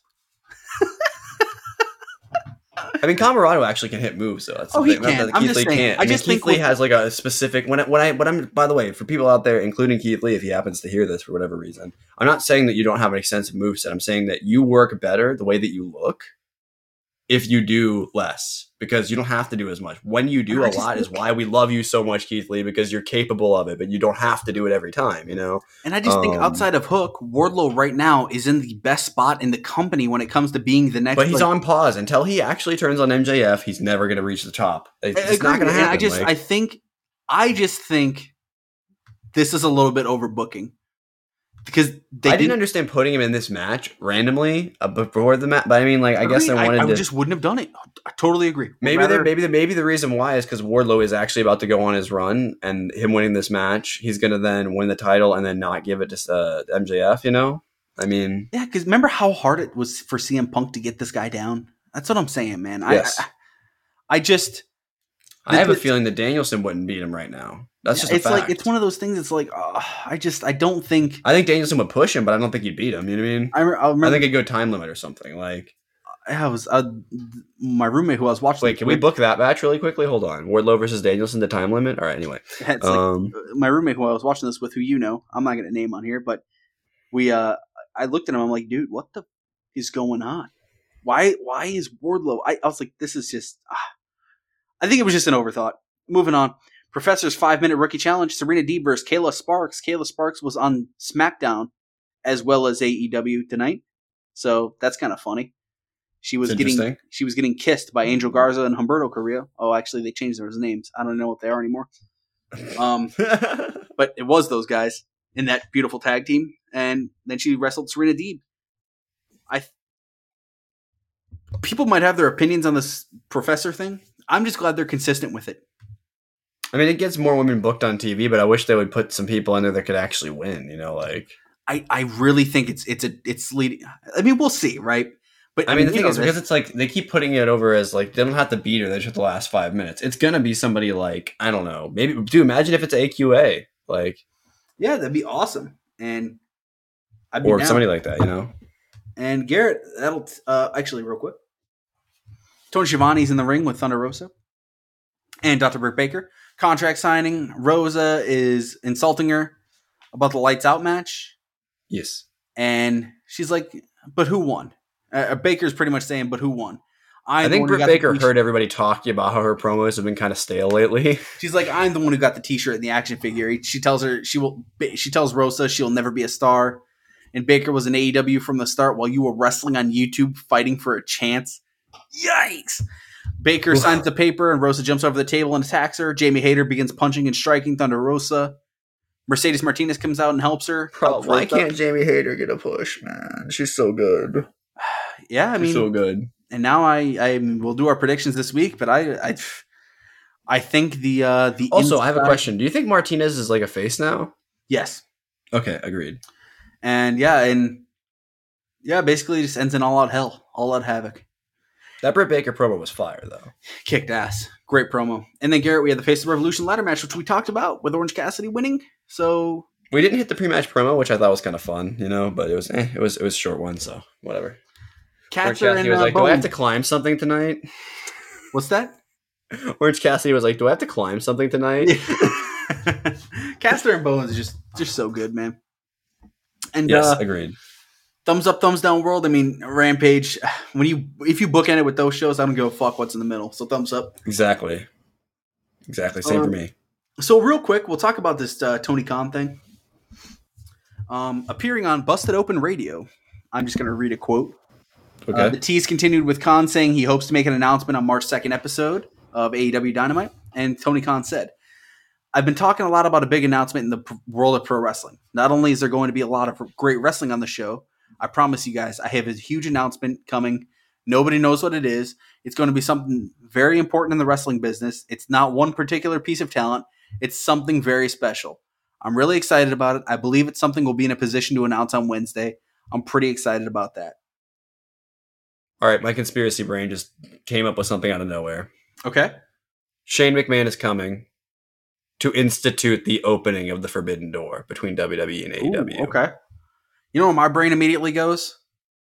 [SPEAKER 2] I mean, Camarado actually can hit moves, though. That's the
[SPEAKER 3] Oh, he
[SPEAKER 2] thing. Not
[SPEAKER 3] can.
[SPEAKER 2] that
[SPEAKER 3] I'm
[SPEAKER 2] Keith
[SPEAKER 3] just
[SPEAKER 2] Lee
[SPEAKER 3] saying,
[SPEAKER 2] can't.
[SPEAKER 3] I
[SPEAKER 2] I, mean,
[SPEAKER 3] just
[SPEAKER 2] Keith
[SPEAKER 3] think
[SPEAKER 2] Lee
[SPEAKER 3] with-
[SPEAKER 2] has like a specific. When I, when I when I'm by the way, for people out there, including Keith Lee, if he happens to hear this for whatever reason, I'm not saying that you don't have an extensive moveset. I'm saying that you work better the way that you look if you do less, because you don't have to do as much. When you do
[SPEAKER 3] I
[SPEAKER 2] a
[SPEAKER 3] just
[SPEAKER 2] lot is
[SPEAKER 3] think-
[SPEAKER 2] why we love you so much, Keith Lee, because you're capable of it, but you don't have to do it every time. You know.
[SPEAKER 3] And I just think
[SPEAKER 2] Um,
[SPEAKER 3] outside of Hook, Wardlow right now is in the best spot in the company when it comes to being the next.
[SPEAKER 2] But he's
[SPEAKER 3] like,
[SPEAKER 2] on pause until he actually turns on M J F. He's never going to reach the top. It's
[SPEAKER 3] I
[SPEAKER 2] just not
[SPEAKER 3] agree,
[SPEAKER 2] going to
[SPEAKER 3] and
[SPEAKER 2] happen.
[SPEAKER 3] I just,
[SPEAKER 2] like-
[SPEAKER 3] I think, I just think this is a little bit overbooking. because they
[SPEAKER 2] I didn't
[SPEAKER 3] didn't
[SPEAKER 2] understand putting him in this match randomly uh, before the match. But I mean, like, I guess I wanted
[SPEAKER 3] I, I
[SPEAKER 2] to.
[SPEAKER 3] just wouldn't have done it. I totally agree. Would
[SPEAKER 2] Maybe
[SPEAKER 3] rather-
[SPEAKER 2] the, maybe the, maybe the reason why is because Wardlow is actually about to go on his run, and him winning this match, he's gonna then win the title and then not give it to uh, M J F. You know, I mean,
[SPEAKER 3] yeah, because remember how hard it was for C M Punk to get this guy down? That's what I'm saying, man.
[SPEAKER 2] Yes.
[SPEAKER 3] I, I I just
[SPEAKER 2] I have a
[SPEAKER 3] the-
[SPEAKER 2] feeling that Danielson wouldn't beat him right now. That's just a
[SPEAKER 3] it's
[SPEAKER 2] fact.
[SPEAKER 3] like it's one of those things. It's like uh, I just I don't think
[SPEAKER 2] I think Danielson would push him, but I don't think he'd beat him. You know what I mean?
[SPEAKER 3] I, re- I remember
[SPEAKER 2] I think it'd go time limit or something. Like,
[SPEAKER 3] I was uh, my roommate who I was watching.
[SPEAKER 2] wait, can we book that match really quickly? Hold on, Wardlow versus Danielson, the time limit. All right, anyway,
[SPEAKER 3] It's like,
[SPEAKER 2] um,
[SPEAKER 3] my roommate who I was watching this with, who you know, I'm not going to name on here, but we uh, I looked at him. I'm like, dude, what the f- is going on? Why why is Wardlow? I, I was like, this is just. Ah. I think it was just an overthought. Moving on. Professor's five-minute rookie challenge. Serena Deeb versus Kayla Sparks. Kayla Sparks was on SmackDown as well as A E W tonight, so that's kind of funny. She was
[SPEAKER 2] It's
[SPEAKER 3] getting
[SPEAKER 2] interesting.
[SPEAKER 3] she was getting kissed by Angel Garza and Humberto Carrillo. Oh, actually, they changed their names. I don't know what they are anymore. Um, but it was those guys in that beautiful tag team, and then she wrestled Serena Deeb. I people might have their opinions on this Professor thing. I'm just glad they're consistent with it.
[SPEAKER 2] I mean, it gets more women booked on T V, but I wish they would put some people in there that could actually win. You know, like
[SPEAKER 3] I, I really think it's it's a it's leading. I mean, we'll see, right? But
[SPEAKER 2] I mean, the
[SPEAKER 3] you
[SPEAKER 2] thing
[SPEAKER 3] know
[SPEAKER 2] is
[SPEAKER 3] this.
[SPEAKER 2] because it's like they keep putting it over as like they don't have to beat her; they just have the last five minutes. It's gonna be somebody like I don't know, maybe. Dude, imagine if it's A Q A, like
[SPEAKER 3] yeah, that'd be awesome, and I'd be
[SPEAKER 2] or
[SPEAKER 3] down.
[SPEAKER 2] somebody like that. You know,
[SPEAKER 3] And Garrett, that'll uh, actually real quick. Tony Schiavone's in the ring with Thunder Rosa and Doctor Britt Baker. Contract signing. Rosa is insulting her about the lights out match.
[SPEAKER 2] yes.
[SPEAKER 3] And she's like, but who won? Uh, Baker's pretty much saying, but who won? I'm
[SPEAKER 2] I
[SPEAKER 3] the
[SPEAKER 2] think
[SPEAKER 3] one who
[SPEAKER 2] Britt
[SPEAKER 3] got the
[SPEAKER 2] Baker
[SPEAKER 3] t-shirt.
[SPEAKER 2] heard everybody talking about how her promos have been kind of stale lately.
[SPEAKER 3] She's like, I'm the one who got the T-shirt and the action figure. She tells her she will. She tells Rosa she'll never be a star. And Baker was in A E W from the start while you were wrestling on YouTube fighting for a chance. Yikes! Baker
[SPEAKER 2] Oof.
[SPEAKER 3] signs the paper and Rosa jumps over the table and attacks her. Jamie Hayter begins punching and striking Thunder Rosa. Mercedes Martinez comes out and helps her. Helps Rosa.
[SPEAKER 2] Jamie Hayter get a push, man? She's so good.
[SPEAKER 3] Yeah, I mean,
[SPEAKER 2] She's so good.
[SPEAKER 3] and now I, I we'll do our predictions this week, but I, I, I think the uh, the
[SPEAKER 2] Also, I have a
[SPEAKER 3] inside-
[SPEAKER 2] question. Do you think Martinez is like a face now?
[SPEAKER 3] Yes,
[SPEAKER 2] Okay, agreed.
[SPEAKER 3] and yeah, and yeah, basically just ends in all out hell, all out havoc.
[SPEAKER 2] That Britt Baker promo was fire, though.
[SPEAKER 3] Kicked ass. Great promo. And then Garrett, we had the Face of Revolution ladder match, which we talked about with Orange Cassidy winning. So
[SPEAKER 2] We didn't hit the pre-match promo, which I thought was kind of fun, you know, but it was eh, it was it was a short one, so whatever. Orange
[SPEAKER 3] Cats
[SPEAKER 2] Cassidy
[SPEAKER 3] and
[SPEAKER 2] was
[SPEAKER 3] uh,
[SPEAKER 2] like, "Do I have
[SPEAKER 3] Bone.
[SPEAKER 2] to climb something tonight?"
[SPEAKER 3] What's that?
[SPEAKER 2] Orange Cassidy was like, "Do I have to climb something tonight?"
[SPEAKER 3] Caster and Bowens is just just so good, man. And
[SPEAKER 2] Yes,
[SPEAKER 3] uh,
[SPEAKER 2] agreed.
[SPEAKER 3] thumbs up, thumbs down, world. I mean, Rampage. When you if you bookend it with those shows, I don't give a fuck what's in the middle. So thumbs up.
[SPEAKER 2] Exactly. Exactly. Same for
[SPEAKER 3] Um,
[SPEAKER 2] me.
[SPEAKER 3] So real quick, we'll talk about this uh, Tony Khan thing. Um, appearing on Busted Open Radio. I'm just going to read a quote.
[SPEAKER 2] Okay.
[SPEAKER 3] Uh, the tease continued with Khan saying he hopes to make an announcement on March second episode of A E W Dynamite. And Tony Khan said, I've been talking a lot about a big announcement in the p- world of pro wrestling. Not only is there going to be a lot of great wrestling on the show, I promise you guys, I have a huge announcement coming. Nobody knows what it is. It's going to be something very important in the wrestling business. It's not one particular piece of talent. It's something very special. I'm really excited about it. I believe it's something we'll be in a position to announce on Wednesday. I'm pretty excited about that.
[SPEAKER 2] All right, my conspiracy brain just came up with something out of nowhere.
[SPEAKER 3] Okay.
[SPEAKER 2] Shane McMahon is coming to institute the opening of the Forbidden Door between W W E and A E W.
[SPEAKER 3] Ooh, okay. You know where my brain immediately goes?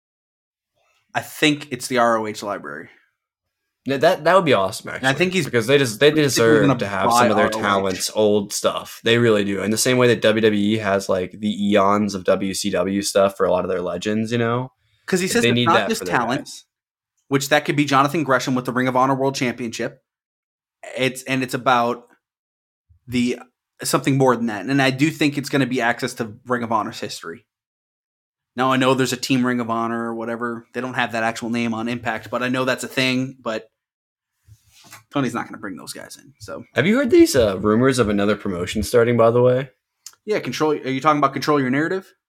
[SPEAKER 3] I think it's the R O H library.
[SPEAKER 2] Yeah, that that would be awesome. Actually,
[SPEAKER 3] I think he's
[SPEAKER 2] because they just they
[SPEAKER 3] gonna
[SPEAKER 2] deserve to have some of their
[SPEAKER 3] buy R O H.
[SPEAKER 2] talents, old stuff. They really do. In the same way that W W E has like the eons of W C W stuff for a lot of their legends, you know,
[SPEAKER 3] because he says
[SPEAKER 2] they
[SPEAKER 3] it's
[SPEAKER 2] need
[SPEAKER 3] not
[SPEAKER 2] that
[SPEAKER 3] just
[SPEAKER 2] for their
[SPEAKER 3] talent,
[SPEAKER 2] guys.
[SPEAKER 3] which that could be Jonathan Gresham with the Ring of Honor World Championship. It's and it's about the something more than that, and I do think it's going to be access to Ring of Honor's history. Now I know there's a Team Ring of Honor or whatever. They don't have that actual name on Impact, but I know that's a thing. But Tony's not going to bring those guys in. So
[SPEAKER 2] Have you heard these uh, rumors of another promotion starting? By the way,
[SPEAKER 3] yeah, control. Are you talking about Control Your Narrative?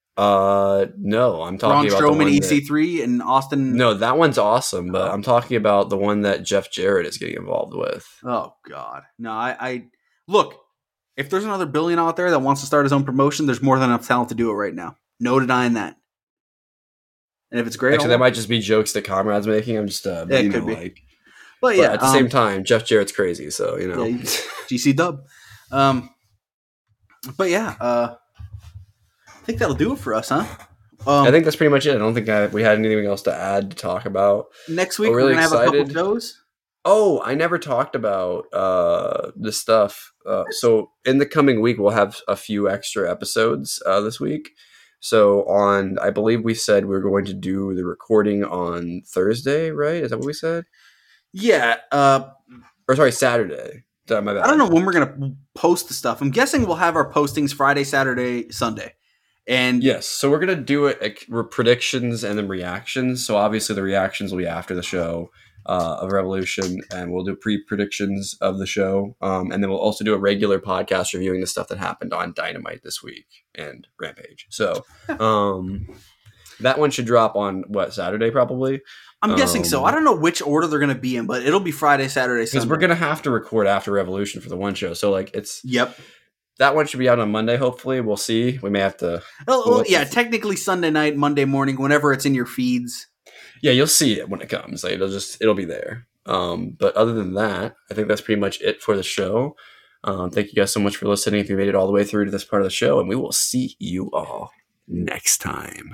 [SPEAKER 2] Uh, no, I'm
[SPEAKER 3] Braun
[SPEAKER 2] talking about the
[SPEAKER 3] Strowman,
[SPEAKER 2] one
[SPEAKER 3] E C
[SPEAKER 2] that,
[SPEAKER 3] three, and Austin.
[SPEAKER 2] no, that one's awesome, but I'm talking about the one that Jeff Jarrett is getting involved with.
[SPEAKER 3] Oh God, no! I, I look. If there's another billion out there that wants to start his own promotion, there's more than enough talent to do it right now. No denying that. And if it's great,
[SPEAKER 2] Actually,
[SPEAKER 3] I'll-
[SPEAKER 2] that might just be jokes that Comrade's making. I'm just, uh,
[SPEAKER 3] Yeah, it
[SPEAKER 2] you
[SPEAKER 3] could
[SPEAKER 2] know,
[SPEAKER 3] be.
[SPEAKER 2] like,
[SPEAKER 3] but
[SPEAKER 2] but
[SPEAKER 3] yeah,
[SPEAKER 2] at the
[SPEAKER 3] um,
[SPEAKER 2] same time, Jeff Jarrett's crazy, so you know.
[SPEAKER 3] Yeah, G C Dub. Um, but yeah, uh, I think that'll do it for us, huh? Um,
[SPEAKER 2] I think that's pretty much it. I don't think I, we had anything else to add to talk about.
[SPEAKER 3] next week
[SPEAKER 2] I'm really
[SPEAKER 3] we're gonna have a couple
[SPEAKER 2] excited.
[SPEAKER 3] shows.
[SPEAKER 2] Oh, I never talked about uh, this stuff. Uh, so in the coming week, we'll have a few extra episodes uh, this week. So on, I believe we said we are going to do the recording on Thursday, right? Is that what we said?
[SPEAKER 3] Yeah, uh,
[SPEAKER 2] Or sorry, Saturday. Uh, my bad.
[SPEAKER 3] I don't know when we're gonna post the stuff. I'm guessing we'll have our postings Friday, Saturday, Sunday, and
[SPEAKER 2] Yes, so we're gonna do it like, re- predictions and then reactions. So obviously the reactions will be after the show uh, of Revolution, and we'll do pre-predictions of the show, um, and then we'll also do a regular podcast reviewing the stuff that happened on Dynamite this week and Rampage. So um, that one should drop on what, Saturday probably,
[SPEAKER 3] I'm guessing so.
[SPEAKER 2] Um,
[SPEAKER 3] I don't know which order they're gonna be in, but it'll be Friday, Saturday,
[SPEAKER 2] because
[SPEAKER 3] Sunday.
[SPEAKER 2] we're gonna have to record after Revolution for the one show. So like it's
[SPEAKER 3] Yep.
[SPEAKER 2] that one should be out on Monday. Hopefully, we'll see. We may have to.
[SPEAKER 3] Well, well,
[SPEAKER 2] What's
[SPEAKER 3] yeah,
[SPEAKER 2] the-
[SPEAKER 3] technically Sunday night, Monday morning, whenever it's in your feeds.
[SPEAKER 2] Yeah, you'll see it when it comes. Like it'll just it'll be there. Um, but other than that, I think that's pretty much it for the show. Um, thank you guys so much for listening. If you made it all the way through to this part of the show, and we will see you all next time.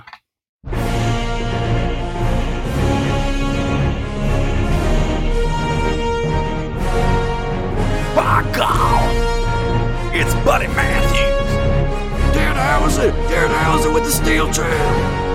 [SPEAKER 4] By God, it's Buddy Matthews. Darren Hauser, Darren Hauser with the steel trap.